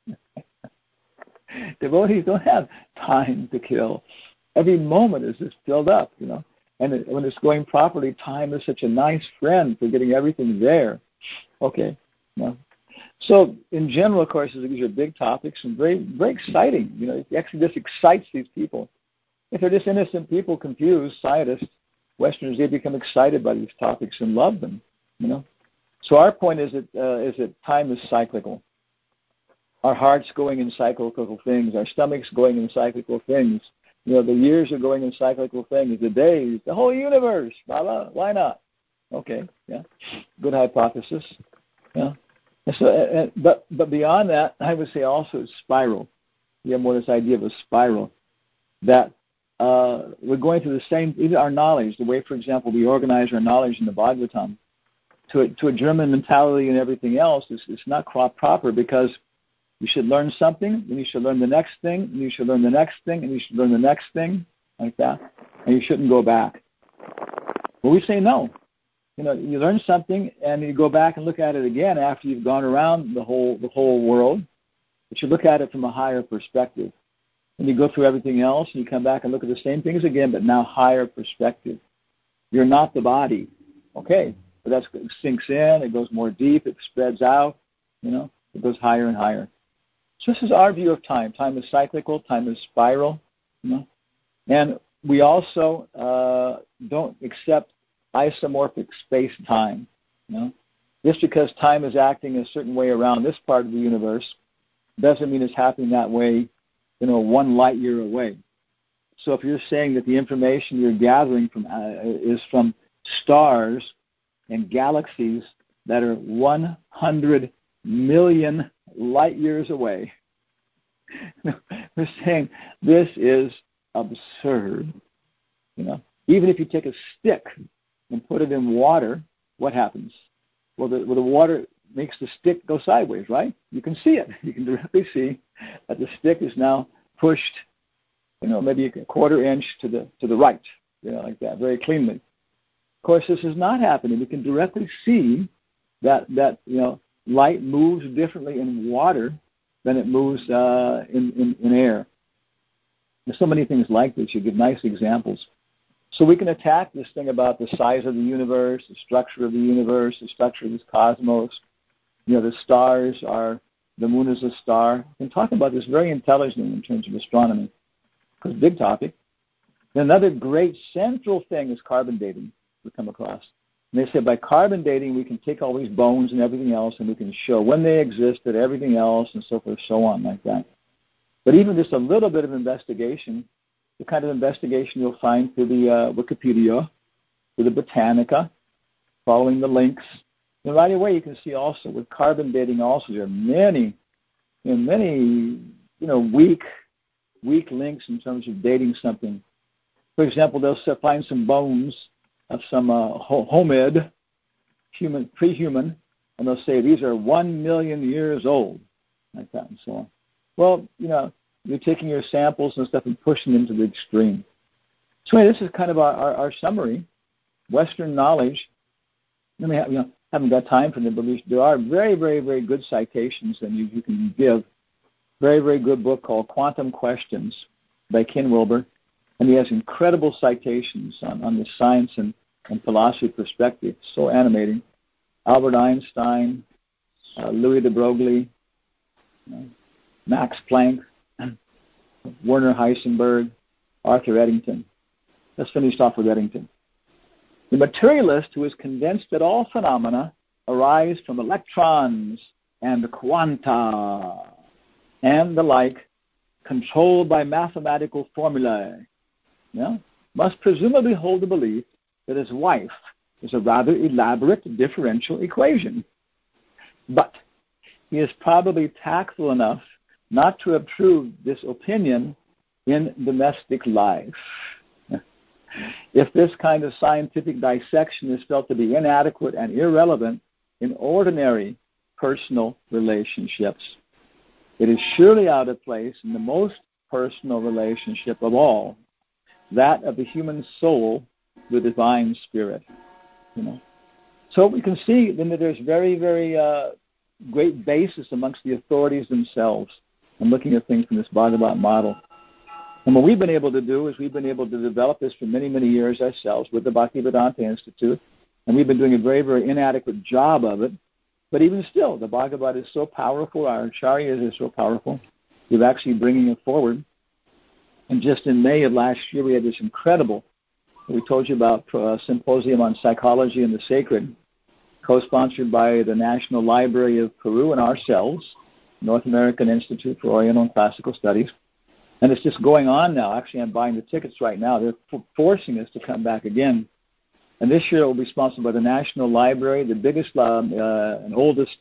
Devotees don't have time to kill. Every moment is just filled up, And when it's going properly, time is such a nice friend for getting everything there. Okay. So in general, of course, these are big topics and very, very exciting. It actually just excites these people. If they're just innocent people, confused, scientists, Westerners, they become excited by these topics and love them, So our point is that time is cyclical. Our heart's going in cyclical things. Our stomach's going in cyclical things. The years are going in cyclical things. The days, the whole universe. Baba, why not? Okay, yeah. Good hypothesis. Yeah. So, but beyond that, I would say also it's spiral. We have more this idea of a spiral. That we're going through the same, even our knowledge, the way, for example, we organize our knowledge in the Bhagavatam, to a German mentality and everything else, it's not proper because you should learn something, then you should learn the next thing, and you should learn the next thing, and you should learn the next thing, like that, and you shouldn't go back. Well, we say no. You learn something, and you go back and look at it again after you've gone around the whole world, but you look at it from a higher perspective. And you go through everything else, and you come back and look at the same things again, but now higher perspective. You're not the body. Okay, but that sinks in, it goes more deep, it spreads out, it goes higher and higher. So this is our view of time. Time is cyclical, time is spiral, And we also don't accept isomorphic space-time, Just because time is acting a certain way around this part of the universe doesn't mean it's happening that way, 1 light year away. So if you're saying that the information you're gathering from is from stars and galaxies that are 100 million light years away, we're saying this is absurd. Even if you take a stick and put it in water, what happens? Well, the water makes the stick go sideways, right? You can see it. You can directly see that the stick is now pushed, maybe a quarter inch to the right, like that, very cleanly. Of course, this is not happening. We can directly see that light moves differently in water than it moves in air. There's so many things like this. You give nice examples. So we can attack this thing about the size of the universe, the structure of the universe, the structure of this cosmos. The stars are, the moon is a star. We can talk about this very intelligently in terms of astronomy, because big topic. And another great central thing is carbon dating we come across. And they say by carbon dating we can take all these bones and everything else and we can show when they existed, everything else, and so forth, so on, like that. But even just a little bit of investigation, the kind of investigation you'll find through the Wikipedia, through the Britannica, following the links. And right away you can see also with carbon dating also there are many weak links in terms of dating something. For example, they'll find some bones of some homid, pre-human, and they'll say these are 1 million years old, like that and so on. Well, you're taking your samples and stuff and pushing them to the extreme. So anyway, this is kind of our summary. Western knowledge. Haven't got time for them, but there are very, very, very good citations that you can give. Very, very good book called Quantum Questions by Ken Wilber. And he has incredible citations on the science and philosophy perspective. So animating. Albert Einstein, Louis de Broglie, Max Planck, Werner Heisenberg, Arthur Eddington. Let's finish off with Eddington. The materialist who is convinced that all phenomena arise from electrons and quanta and the like, controlled by mathematical formulae, must presumably hold the belief that his wife is a rather elaborate differential equation. But he is probably tactful enough not to obtrude this opinion in domestic life. If this kind of scientific dissection is felt to be inadequate and irrelevant in ordinary personal relationships, it is surely out of place in the most personal relationship of all, that of the human soul with the divine spirit. So we can see then that there's very, very great basis amongst the authorities themselves in looking at things from this Bhagavat model. And what we've been able to do is we've been able to develop this for many, many years ourselves with the Bhaktivedanta Institute, and we've been doing a very, very inadequate job of it. But even still, the Bhagavad is so powerful, our acharyas are so powerful, we're actually bringing it forward. And just in May of last year, we had this incredible, we told you about, symposium on psychology and the sacred, co-sponsored by the National Library of Peru and ourselves, North American Institute for Oriental and Classical Studies. And it's just going on now. Actually, I'm buying the tickets right now. They're forcing us to come back again. And this year it will be sponsored by the National Library, the biggest and oldest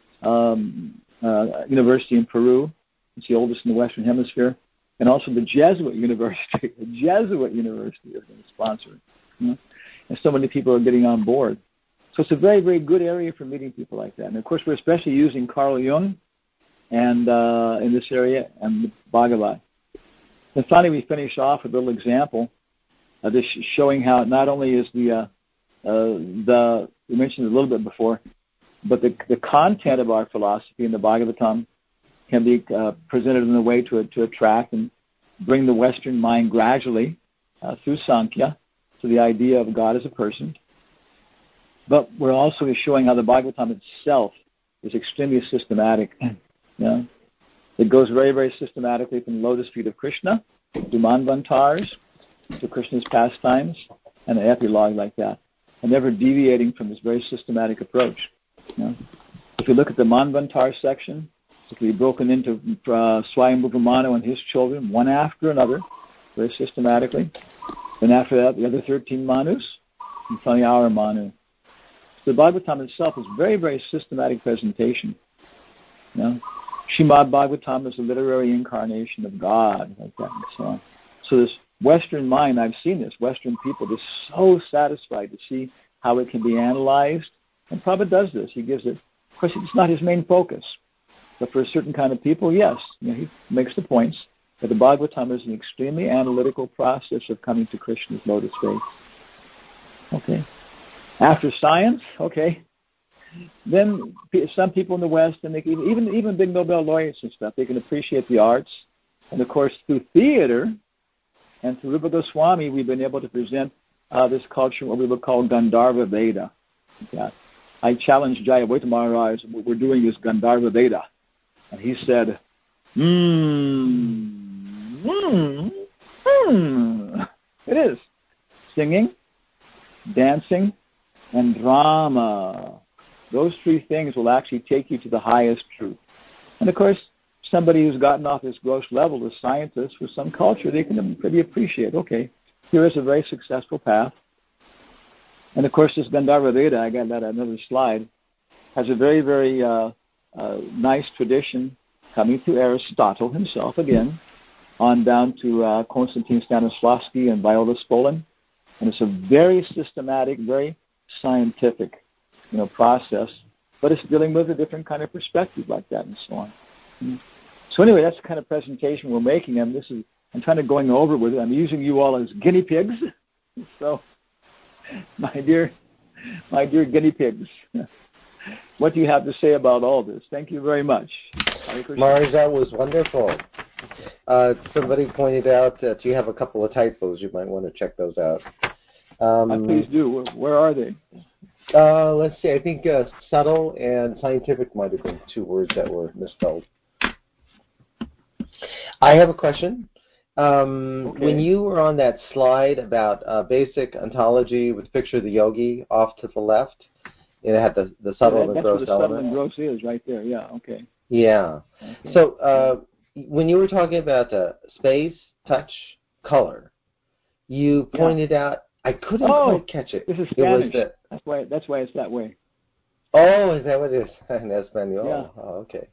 university in Peru. It's the oldest in the Western Hemisphere. And also the Jesuit University. The Jesuit University is going to sponsor it. And so many people are getting on board. So it's a very, very good area for meeting people like that. And, of course, we're especially using Carl Jung and in this area and the Bhagavad. And finally, we finish off with a little example of this showing how not only is we mentioned it a little bit before, but the content of our philosophy in the Bhagavatam can be presented in a way to attract and bring the Western mind gradually through Sankhya to the idea of God as a person. But we're also showing how the Bhagavatam itself is extremely systematic. It goes very, very systematically from the lotus feet of Krishna to Manvantars, to Krishna's pastimes, and an epilogue like that, and never deviating from this very systematic approach. You know? If you look at the Manvantar section, it can be broken into Swayambhuva Manu and his children, one after another, very systematically. Then after that, the other 13 Manus, and finally our Manu. So the Bhagavatam itself is very, very systematic presentation. You know? Srimad Bhagavatam is a literary incarnation of God, like that and so on. So this Western mind, I've seen this, Western people, they're so satisfied to see how it can be analyzed. And Prabhupada does this. He gives it, of course, it's not his main focus. But for a certain kind of people, yes, you know, he makes the points that the Bhagavatam is an extremely analytical process of coming to Krishna's lotus faith. Okay. After science, okay. Then some people in the West, and they can, even big Nobel laureates and stuff, they can appreciate the arts. And of course, through theater and through Rupa Goswami, we've been able to present this culture, what we would call Gandharva Veda. Yeah. I challenged Jayaveta Maharaj, what we're doing is Gandharva Veda. And he said, It is. Singing, dancing, and drama. Those three things will actually take you to the highest truth. And of course, somebody who's gotten off this gross level, a scientist with some culture, they can pretty appreciate, okay, here is a very successful path. And of course, this Gandharva Veda, I got that another slide, has a very, very nice tradition coming through Aristotle himself again, on down to Konstantin Stanislavski and Viola Spolin. And it's a very systematic, very scientific, process, but it's dealing with a different kind of perspective like that and so on. So anyway, that's the kind of presentation we're making. I'm kind of going over with it. I'm using you all as guinea pigs. So, my dear guinea pigs, what do you have to say about all this? Thank you very much. Maharaj, that was wonderful. Somebody pointed out that you have a couple of typos. You might want to check those out. Please do. Where are they? Let's see. I think subtle and scientific might have been two words that were misspelled. I have a question. Okay. When you were on that slide about basic ontology with the picture of the yogi off to the left, it had the subtle and gross element. That's what the subtle and gross is right there. Yeah. Okay. Yeah. Okay. So when you were talking about space, touch, color, you pointed out. I couldn't quite catch it. This is Spanish. That's why it's that way. Oh, is that what it is? In Espanol. Yeah. Oh, okay.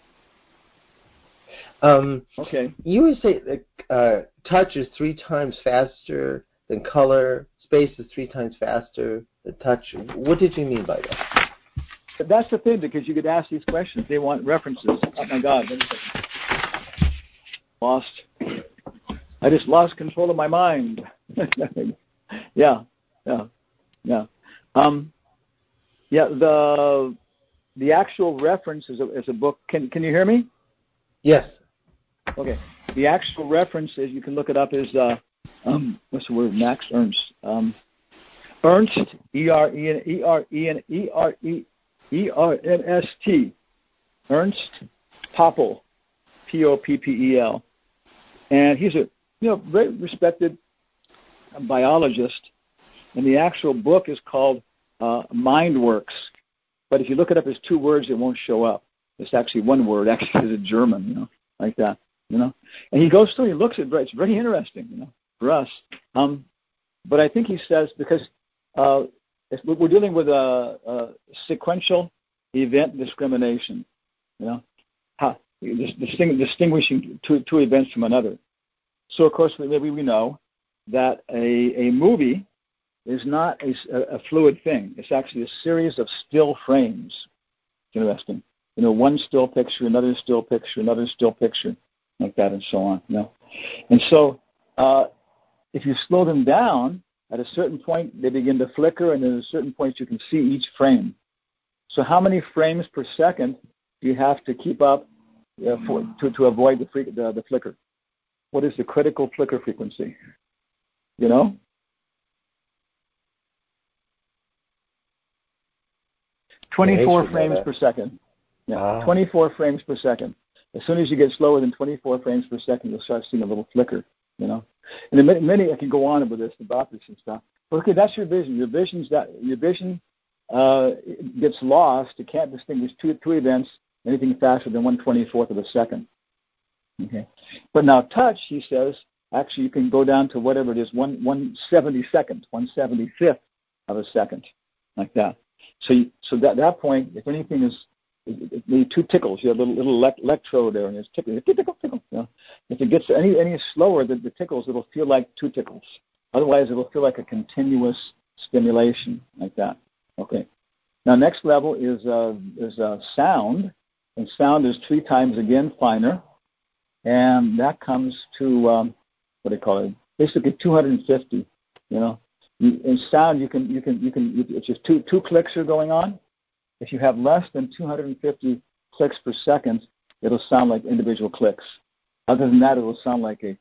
Yeah. Okay. You would say that touch is 3 times faster than color. Space is 3 times faster than touch. What did you mean by that? But that's the thing, because you could ask these questions. They want references. Oh my God! I just lost control of my mind. Yeah. The actual reference is a book. Can you hear me? Yes. Okay. The actual reference is, you can look it up, is what's the word? Max Ernst. Ernst, E-R-N-S-T. Ernst Poppel, P-O-P-P-E-L, and he's a very respected biologist, and the actual book is called Mindworks. But if you look it up as 2 words, it won't show up. It's actually 1 word. Actually, it's German, like that, And he goes through, he looks at it. It's very interesting, for us. But I think he says, because we're dealing with a sequential event discrimination, distinguishing two events from another. So, of course, maybe we know that a movie is not a fluid thing. It's actually a series of still frames. It's interesting. One still picture, another still picture, another still picture, like that, and so on. And so if you slow them down, at a certain point they begin to flicker, and at a certain point you can see each frame. So how many frames per second do you have to keep up to avoid the flicker? What is the critical flicker frequency? 24 frames per second. Yeah, 24 frames per second. As soon as you get slower than 24 frames per second, you'll start seeing a little flicker, And then many, I can go on with this, about this and stuff. But okay, that's your vision. Your vision gets lost. It can't distinguish two events, anything faster than 1/24 of a second. Okay. But now touch, he says, actually you can go down to whatever it is, 1/72nd, 1/75th of a second, like that. So at that point, if anything is maybe two tickles, you have a little electrode there, and it's tickle. You know? If it gets any slower, the tickles, it'll feel like two tickles. Otherwise, it'll feel like a continuous stimulation, like that. Okay. Now, next level is sound, and sound is 3 times again finer, and that comes to what do they call it? Basically 250. You know, in sound you can it's just two clicks are going on. If you have less than 250 clicks per second, it'll sound like individual clicks. Other than that, it will sound like a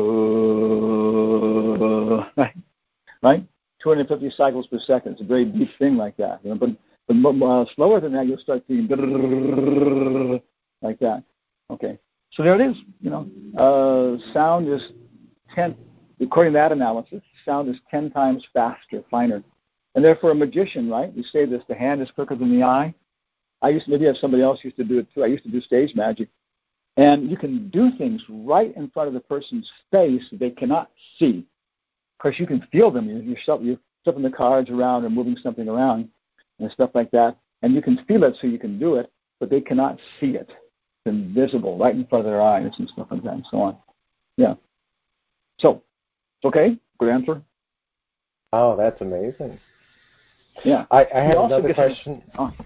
boo, right? 250 cycles per second. It's a very deep thing like that. You know? But slower than that, you'll start seeing like that. Okay. So there it is. You know, sound is 10. According to that analysis, sound is 10 times faster, finer. And therefore, a magician, right? We say this: the hand is quicker than the eye. Maybe have somebody else used to do it too. I used to do stage magic, and you can do things right in front of the person's face that they cannot see. Of course, you can feel them. You're flipping the cards around or moving something around and stuff like that, and you can feel it, so you can do it, but they cannot see it. It's invisible, right in front of their eyes and stuff like that, and so on. Yeah. So, okay, good answer. Oh, that's amazing. Yeah. I have another question.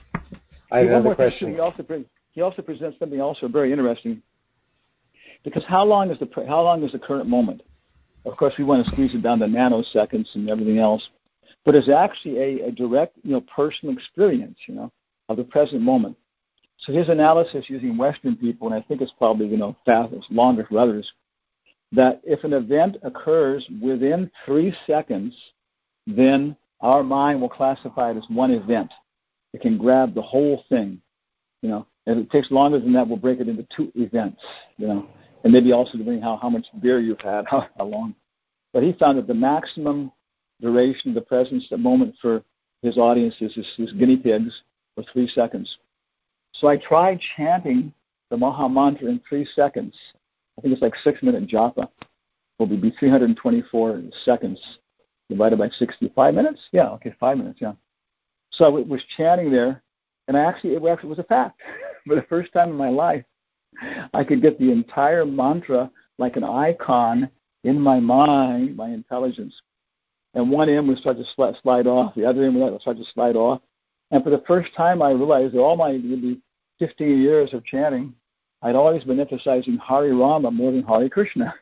I have another question. He also presents something also very interesting. Because how long is the current moment? Of course, we want to squeeze it down to nanoseconds and everything else, but it's actually a direct, personal experience, of the present moment. So his analysis using Western people, and I think it's probably fast, it's longer for others, that if an event occurs within 3 seconds, then our mind will classify it as one event. It can grab the whole thing, If it takes longer than that, we'll break it into 2 events, and maybe also depending how much beer you've had, how long. But he found that the maximum duration of the present moment for his audiences, his guinea pigs, was 3 seconds. So I tried chanting the Maha Mantra in 3 seconds. I think it's like 6-minute japa. Will be 324 seconds divided by 65 minutes? Yeah, okay, 5 minutes, yeah. So I was chanting there, and it actually was a fact. For the first time in my life, I could get the entire mantra like an icon in my mind, my intelligence. And one end would start to slide off, the other end would start to slide off. And for the first time, I realized that all my maybe 15 years of chanting, I'd always been emphasizing Hare Rama more than Hare Krishna.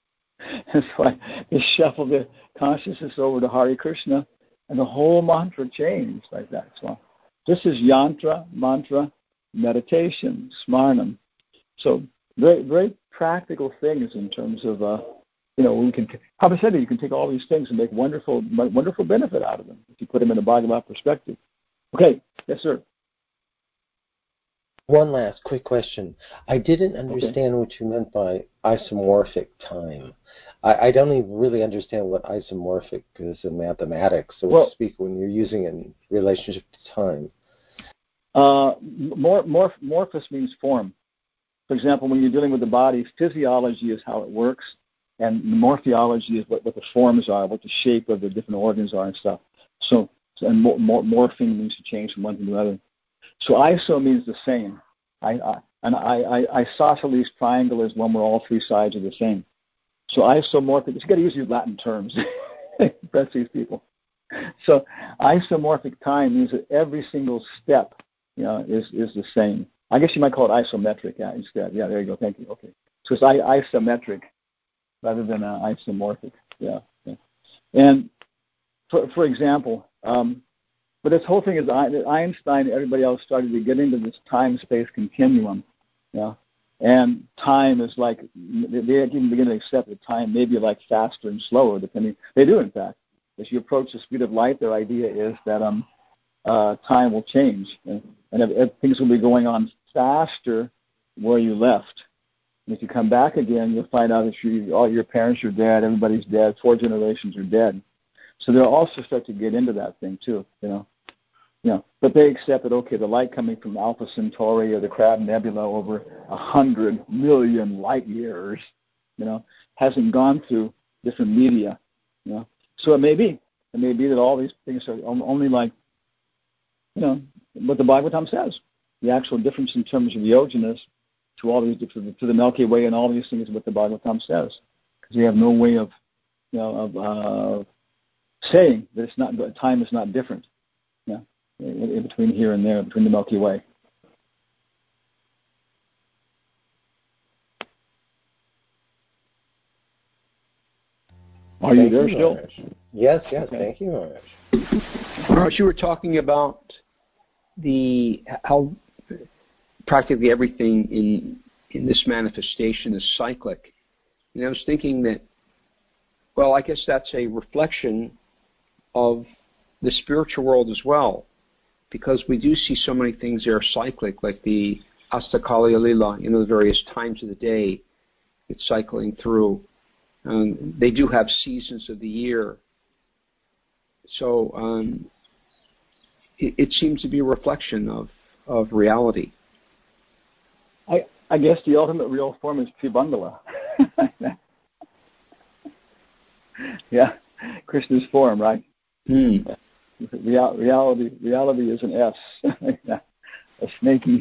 And so I just shuffled the consciousness over to Hare Krishna, and the whole mantra changed like that. So this is yantra, mantra, meditation, smarnam. So very, very practical things in terms of, we can, Prabhupada said that you can take all these things and make wonderful benefit out of them if you put them in a Bhagavad perspective. Okay, yes, sir. One last quick question. I didn't understand what you meant by isomorphic time. I don't even really understand what isomorphic is in mathematics, so to speak, when you're using it in relationship to time. Morphous means form. For example, when you're dealing with the body, physiology is how it works, and morphology is what the forms are, what the shape of the different organs are and stuff. So and morphing means to change from one to the other. So iso means the same. Isosceles triangle is one where all 3 sides are the same. So isomorphic, you got to use your Latin terms. Impress these people. So isomorphic time means that every single step, is the same. I guess you might call it isometric instead. Yeah, there you go. Thank you. Okay. So it's isometric rather than isomorphic. Yeah. And for example, but this whole thing is Einstein and everybody else started to get into this time-space continuum, and time is like, they even begin to accept that time may be like faster and slower, depending. They do, in fact. As you approach the speed of light, their idea is that time will change, and things will be going on faster where you left. And if you come back again, you'll find out that all your parents are dead, everybody's dead, 4 generations are dead. So they'll also start to get into that thing too, But they accept that, okay, the light coming from Alpha Centauri or the Crab Nebula over 100 million light years, hasn't gone through different media, So it may be that all these things are only like, what the Bhagavatam says. The actual difference in terms of Yojanas to all these to the Milky Way and all these things, what the Bhagavatam says, because we have no way of saying that it's not, time is not different, in between here and there, between the Milky Way. Are you there still? Yes, thank you, Maharaj. Maharaj, you were talking about how practically everything in this manifestation is cyclic. And I was thinking that, well, I guess that's a reflection of the spiritual world as well, because we do see so many things that are cyclic, like the Astakali Lila, the various times of the day, it's cycling through. They do have seasons of the year. So it seems to be a reflection of reality. I guess the ultimate real form is Tribangala. Yeah, Krishna's form, right? Reality is an S. A snaky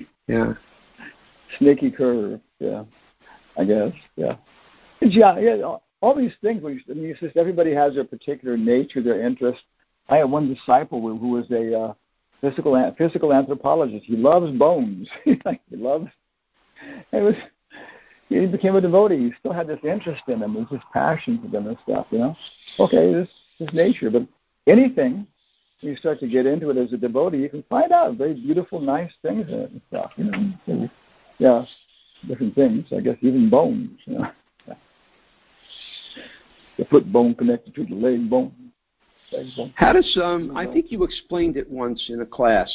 curve. Yeah, I guess. Yeah. All these things. It's just everybody has their particular nature, their interest. I had one disciple who was a physical anthropologist. He loves bones. He became a devotee. He still had this interest in them. There's this passion for them and stuff. Okay, this is nature, but anything. When you start to get into it as a devotee, you can find out very beautiful, nice things in it and stuff. So, yeah, different things. I guess even bones. The foot bone connected to the leg bone. How does I think you explained it once in a class,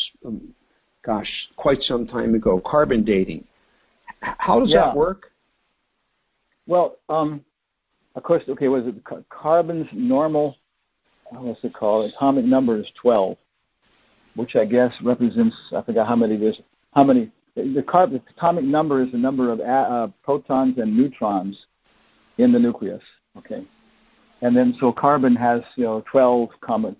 quite some time ago, carbon dating. How does that work? Well, of course, okay, was it carbon's normal, what's it called, atomic number is 12, which I guess represents, I forgot how many, the atomic number is the number of protons and neutrons in the nucleus, okay? And then so carbon has, 12, a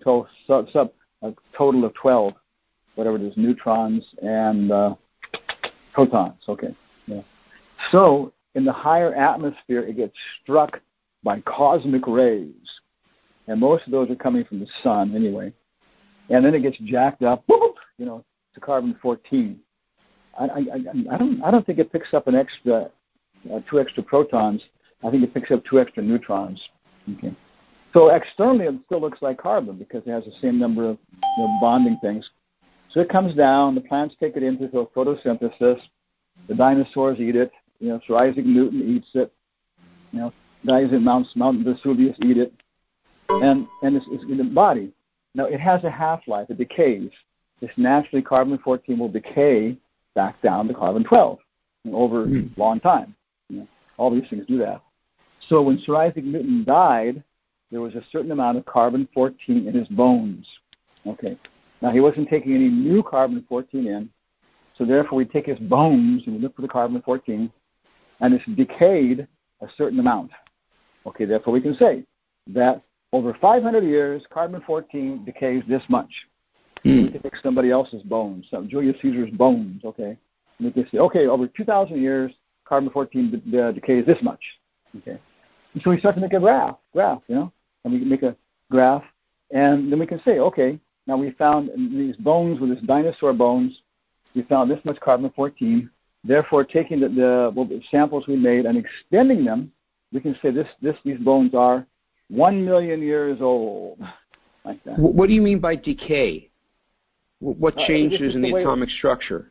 total of 12, whatever it is, neutrons and protons, okay? Yeah. So in the higher atmosphere, it gets struck by cosmic rays, and most of those are coming from the sun anyway. And then it gets jacked up, to carbon-14. I don't think it picks up an extra, 2 extra protons. I think it picks up 2 extra neutrons. Okay. So externally, it still looks like carbon because it has the same number of bonding things. So it comes down. The plants take it into photosynthesis. The dinosaurs eat it. Sir Isaac Newton eats it. Guys at Mount Vesuvius eat it. And it's in the body. Now, it has a half-life. It decays. This naturally carbon-14 will decay back down to carbon-12 over a long time. All these things do that. So when Sir Isaac Newton died, there was a certain amount of carbon-14 in his bones. Okay. Now, he wasn't taking any new carbon-14 in, so therefore we take his bones and we look for the carbon-14, and it's decayed a certain amount. Okay, therefore we can say that over 500 years, carbon-14 decays this much. We can take somebody else's bones, Julius Caesar's bones, okay? And we can say, okay, over 2,000 years, carbon-14 decays this much. Okay. And so we start to make a graph, and we can make a graph, and then we can say, okay, now we found these bones with this dinosaur bones, we found this much carbon-14. Therefore, taking the samples we made and extending them, we can say these bones are 1 million years old, like that. What do you mean by decay? What changes in the atomic structure?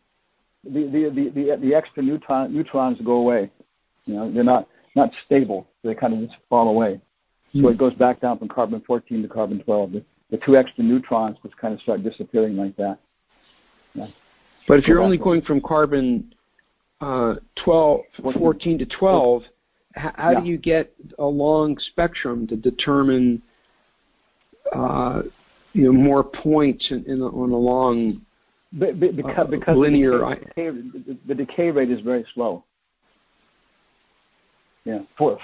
The extra neutrons go away. They're not stable. They kind of just fall away. So it goes back down from carbon-14 to carbon-12. The 2 extra neutrons just kind of start disappearing like that. Yeah. But if you're only going from carbon 14 to 12, how do you get a long spectrum to determine more points on a long because linear. The decay rate is very slow. Yeah.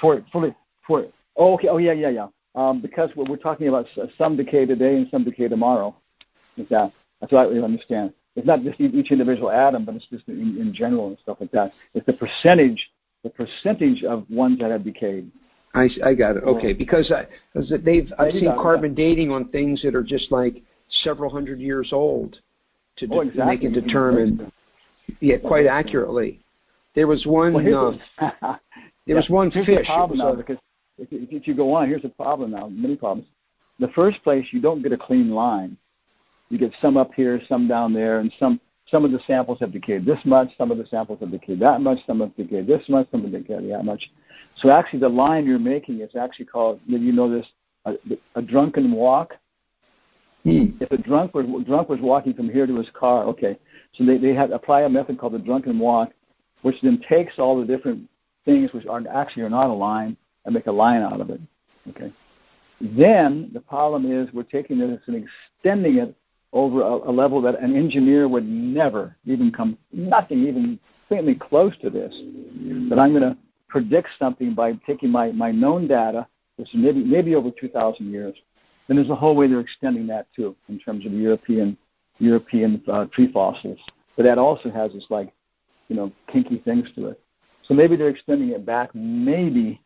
Because we're talking about some decay today and some decay tomorrow. Like that. That's what I understand. It's not just each individual atom, but it's just in general and stuff like that. It's the percentage of ones that have decayed. I got it. Okay, because I've seen carbon dating on things that are just like several hundred years old exactly. They can determine quite accurately. There was one. There was one fish. Here's the problem now, because if you go on, here's the problem now. Many problems. In the first place, you don't get a clean line. You get some up here, some down there, and some of the samples have decayed this much. Some of the samples have decayed that much. Some have decayed this much. Some have decayed that much. So actually, the line you're making is actually called, maybe you know this, a drunken walk. If a drunk was walking from here to his car, okay, so they apply a method called the drunken walk, which then takes all the different things which are not a line and make a line out of it. Okay. Then the problem is we're taking this and extending it over a level that an engineer would never even nothing even faintly close to this. But I'm going to predict something by taking my known data, which is maybe over 2,000 years. Then there's a whole way they're extending that too in terms of European tree fossils. But that also has this kinky things to it. So maybe they're extending it back maybe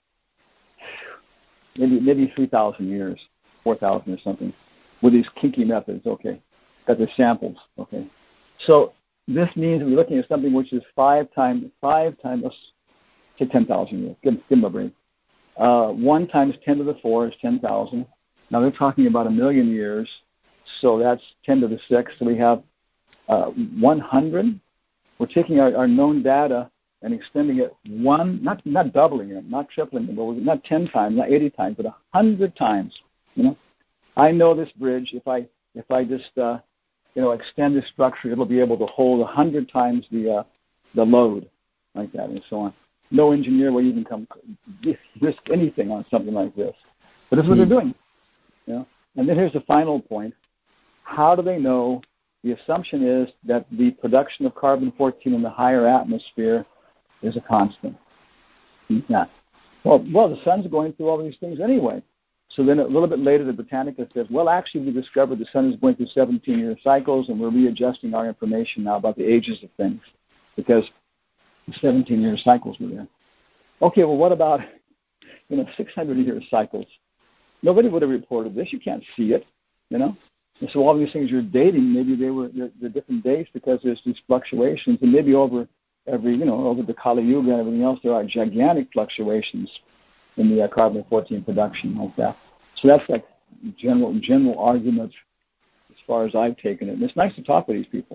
3,000 years, 4,000 or something, with these kinky methods. Okay, got the samples. Okay, so this means we're looking at something which is 5 times, let's say 10,000 years. Give them a break. 1 times 10 to the 4 is 10,000. Now they're talking about 1 million years, so that's 10 to the 6. So we have 100. We're taking our known data and extending it not doubling it, not tripling it, but not 10 times, not 80 times, but 100 times. I know this bridge. If I just extend this structure, it'll be able to hold 100 times the load, like that, and so on. No engineer will even risk anything on something like this. But that's what they're doing. And then here's the final point. How do they know? The assumption is that the production of carbon-14 in the higher atmosphere is a constant. It's not. Well, the sun's going through all these things anyway. So then a little bit later, the Britannica says, well, actually, we discovered the sun is going through 17-year cycles, and we're readjusting our information now about the ages of things because the 17-year cycles were there. Okay, well, what about 600-year cycles? Nobody would have reported this. You can't see it, And so all these things you're dating, maybe they're different dates because there's these fluctuations, and maybe over over the Kali Yuga and everything else, there are gigantic fluctuations in the carbon-14 production like that. So that's like general argument as far as I've taken it. And it's nice to talk with these people.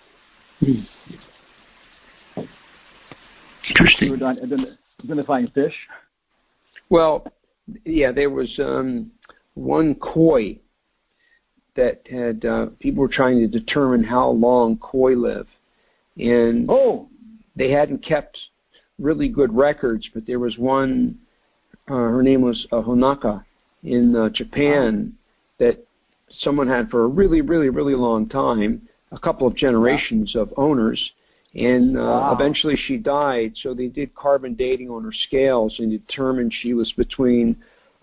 Interesting. We're identifying fish. Well, yeah, there was one koi that had people were trying to determine how long koi live, and they hadn't kept really good records. But there was one. Her name was Honaka in Japan that someone had for a really, really, really long time, a couple of generations of owners, and eventually she died. So they did carbon dating on her scales and determined she was between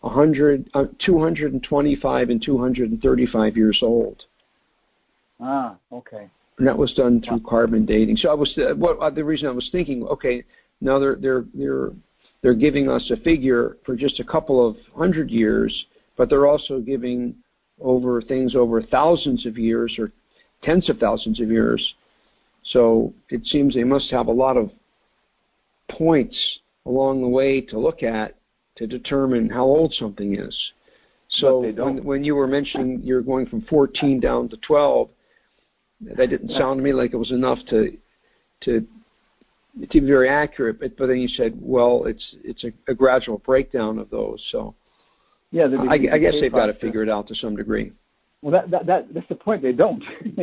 225 and 235 years old. Okay. And that was done through carbon dating. So the reason I was thinking, okay, now they're giving us a figure for just a couple of 100 years, but they're also giving over thousands of years or tens of thousands of years. So it seems they must have a lot of points along the way to look at to determine how old something is. So when you were mentioning you're going from 14 down to 12, that didn't sound to me like it was enough to be very accurate. But then you said, well, it's a gradual breakdown of those. So yeah, I guess they've got to figure it out to some degree. Well, that's the point. They don't.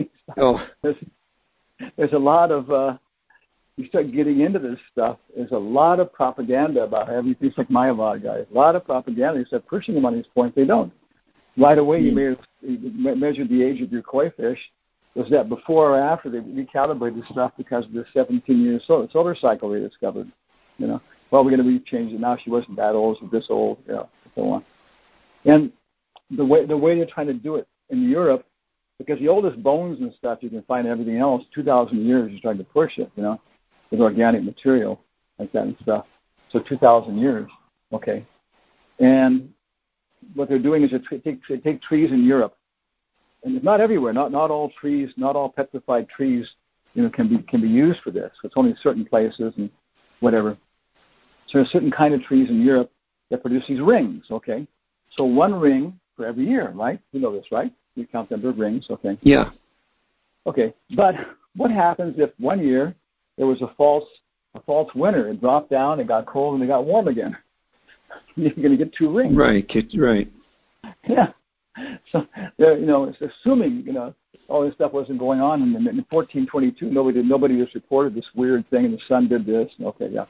There's a lot of you start getting into this stuff. There's a lot of propaganda about everything. It's like Mayavad guys. A lot of propaganda. You start pushing them on these points. They don't. right away you measured the age of your koi fish. Was that before or after they recalibrated stuff because of the 17-year solar cycle they discovered? Well, we're going to rechange it now. She wasn't that old; she's this old, and so on. And the way they're trying to do it in Europe, because the oldest bones and stuff you can find everything else, 2,000 years is trying to push it, with organic material like that and stuff. So 2,000 years, okay. And what they're doing is they take trees in Europe. And it's not everywhere. Not all trees, not all petrified trees, can be used for this. It's only certain places and whatever. So there's certain kind of trees in Europe that produce these rings. Okay, so one ring for every year, right? You know this, right? You count the number of rings. Okay. Yeah. Okay, but what happens if one year there was a false winter? It dropped down, it got cold, and it got warm again. You're going to get two rings. Right. Right. Yeah. So, it's assuming, all this stuff wasn't going on. And in 1422, nobody just reported this weird thing, and the sun did this. Okay, yeah.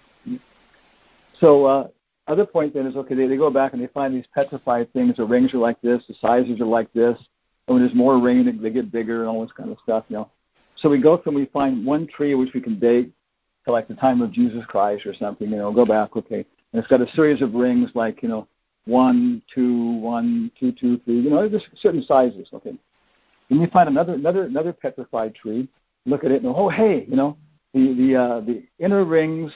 So, other point then is, okay, they go back and they find these petrified things. The rings are like this, the sizes are like this. And when there's more rain, they get bigger and all this kind of stuff, So we go through and we find one tree which we can date to like the time of Jesus Christ or something, go back, okay. And it's got a series of rings like, 1, 2, 1, 2, 2, 3, there's certain sizes, okay. Then you find another petrified tree, look at it and oh, hey, the inner rings,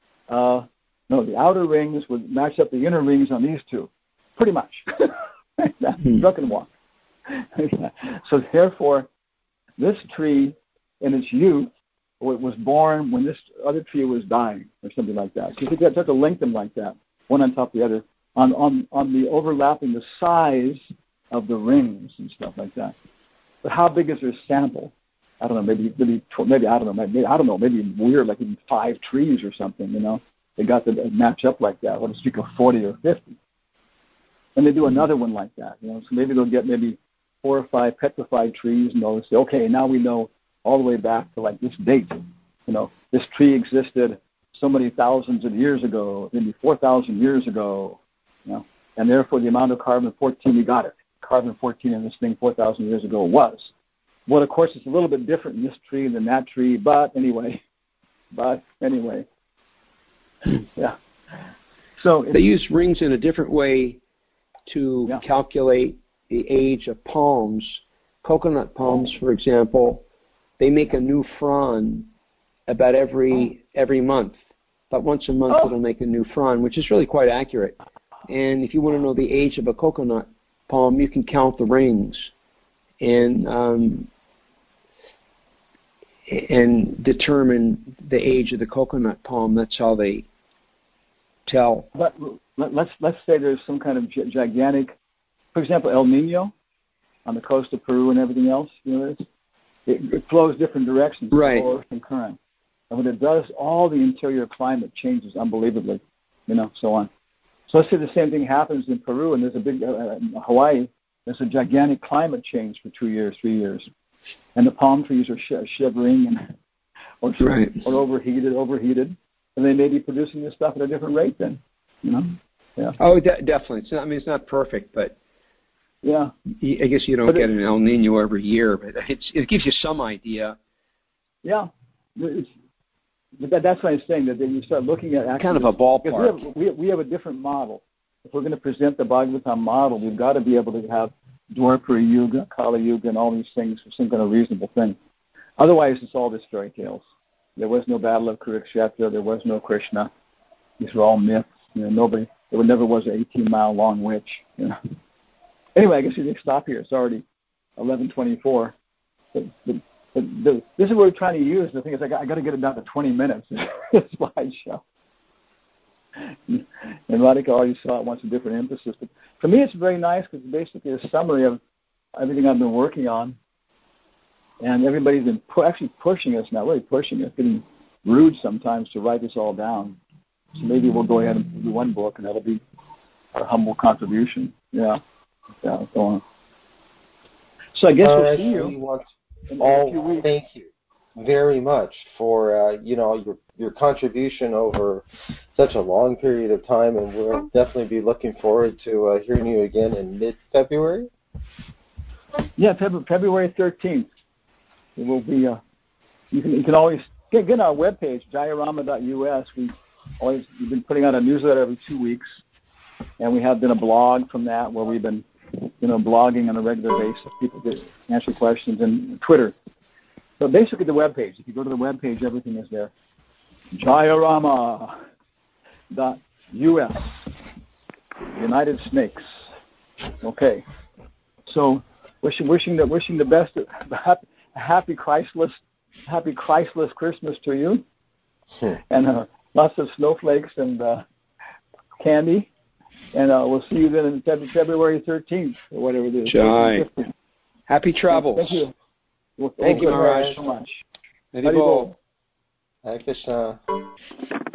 the outer rings would match up the inner rings on these two, pretty much. Duck and walk. So therefore, this tree in its youth, it was born when this other tree was dying or something like that. So you have to link them like that, one on top of the other. On the overlapping the size of the rings and stuff like that. But how big is their sample? I don't know. Maybe I don't know. Maybe weird, like even 5 trees or something. They got to match up like that. What to speak of 40 or 50, and they do another one like that. So maybe they'll get 4 or 5 petrified trees, and they'll say, okay, now we know all the way back to like this date. This tree existed so many thousands of years ago, maybe 4,000 years ago. And therefore the amount of carbon-14, we got it. Carbon-14 in this thing 4,000 years ago was. Well, of course, it's a little bit different in this tree than that tree, but anyway. Yeah. So they use rings in a different way to calculate the age of palms. Coconut palms, for example, they make a new frond about every month. About once a month it'll make a new frond, which is really quite accurate. And if you want to know the age of a coconut palm, you can count the rings and determine the age of the coconut palm. That's how they tell. But let's say there's some kind of gigantic, for example, El Nino on the coast of Peru and everything else. It flows different directions, right? North and current, and when it does, all the interior climate changes unbelievably, so on. So let's say the same thing happens in Peru, and there's a big Hawaii. There's a gigantic climate change for 2 years, 3 years, and the palm trees are shivering or overheated, and they may be producing this stuff at a different rate then. Yeah. Oh, definitely. It's not perfect, but yeah, I guess you don't get an El Nino every year, but it gives you some idea. Yeah. That's what I'm saying, that you start looking at kind of a ballpark. We have a different model. If we're going to present the Bhagavatam model, we've got to be able to have Dwapara Yuga, Kali Yuga, and all these things for some kind of reasonable thing. Otherwise, it's all just fairy tales. There was no battle of Kurukshetra. There was no Krishna. These were all myths. There never was an 18-mile long witch. Anyway, I guess we can stop here. It's already 11:24. This is what we're trying to use. The thing is, I got to get it down to 20 minutes. This slideshow. And Radhika already saw it, wants a different emphasis. But for me, it's very nice because it's basically a summary of everything I've been working on. And everybody's been actually pushing us now, really pushing us, getting rude sometimes to write this all down. So maybe we'll go ahead and do one book, and that'll be our humble contribution. Yeah, so on. So I guess we'll see you. Thank you very much for your contribution over such a long period of time, and we'll definitely be looking forward to hearing you again in mid-February. Yeah, February 13th. It will be. You can always get on our webpage, jayarama.us. We've been putting out a newsletter every 2 weeks, and we have been a blog from that where we've been, blogging on a regular basis. People get answer questions, and Twitter. So basically, the webpage. If you go to the webpage, everything is there. jayarama.us. United Snakes. Okay. So wishing the best, happy Christless Christmas to you, and lots of snowflakes and candy, and we'll see you then on February 13th or whatever it is. Jai. Happy travels. Thank you. Well, thank you, Maharaj, so much. Haribo. Hare Krishna.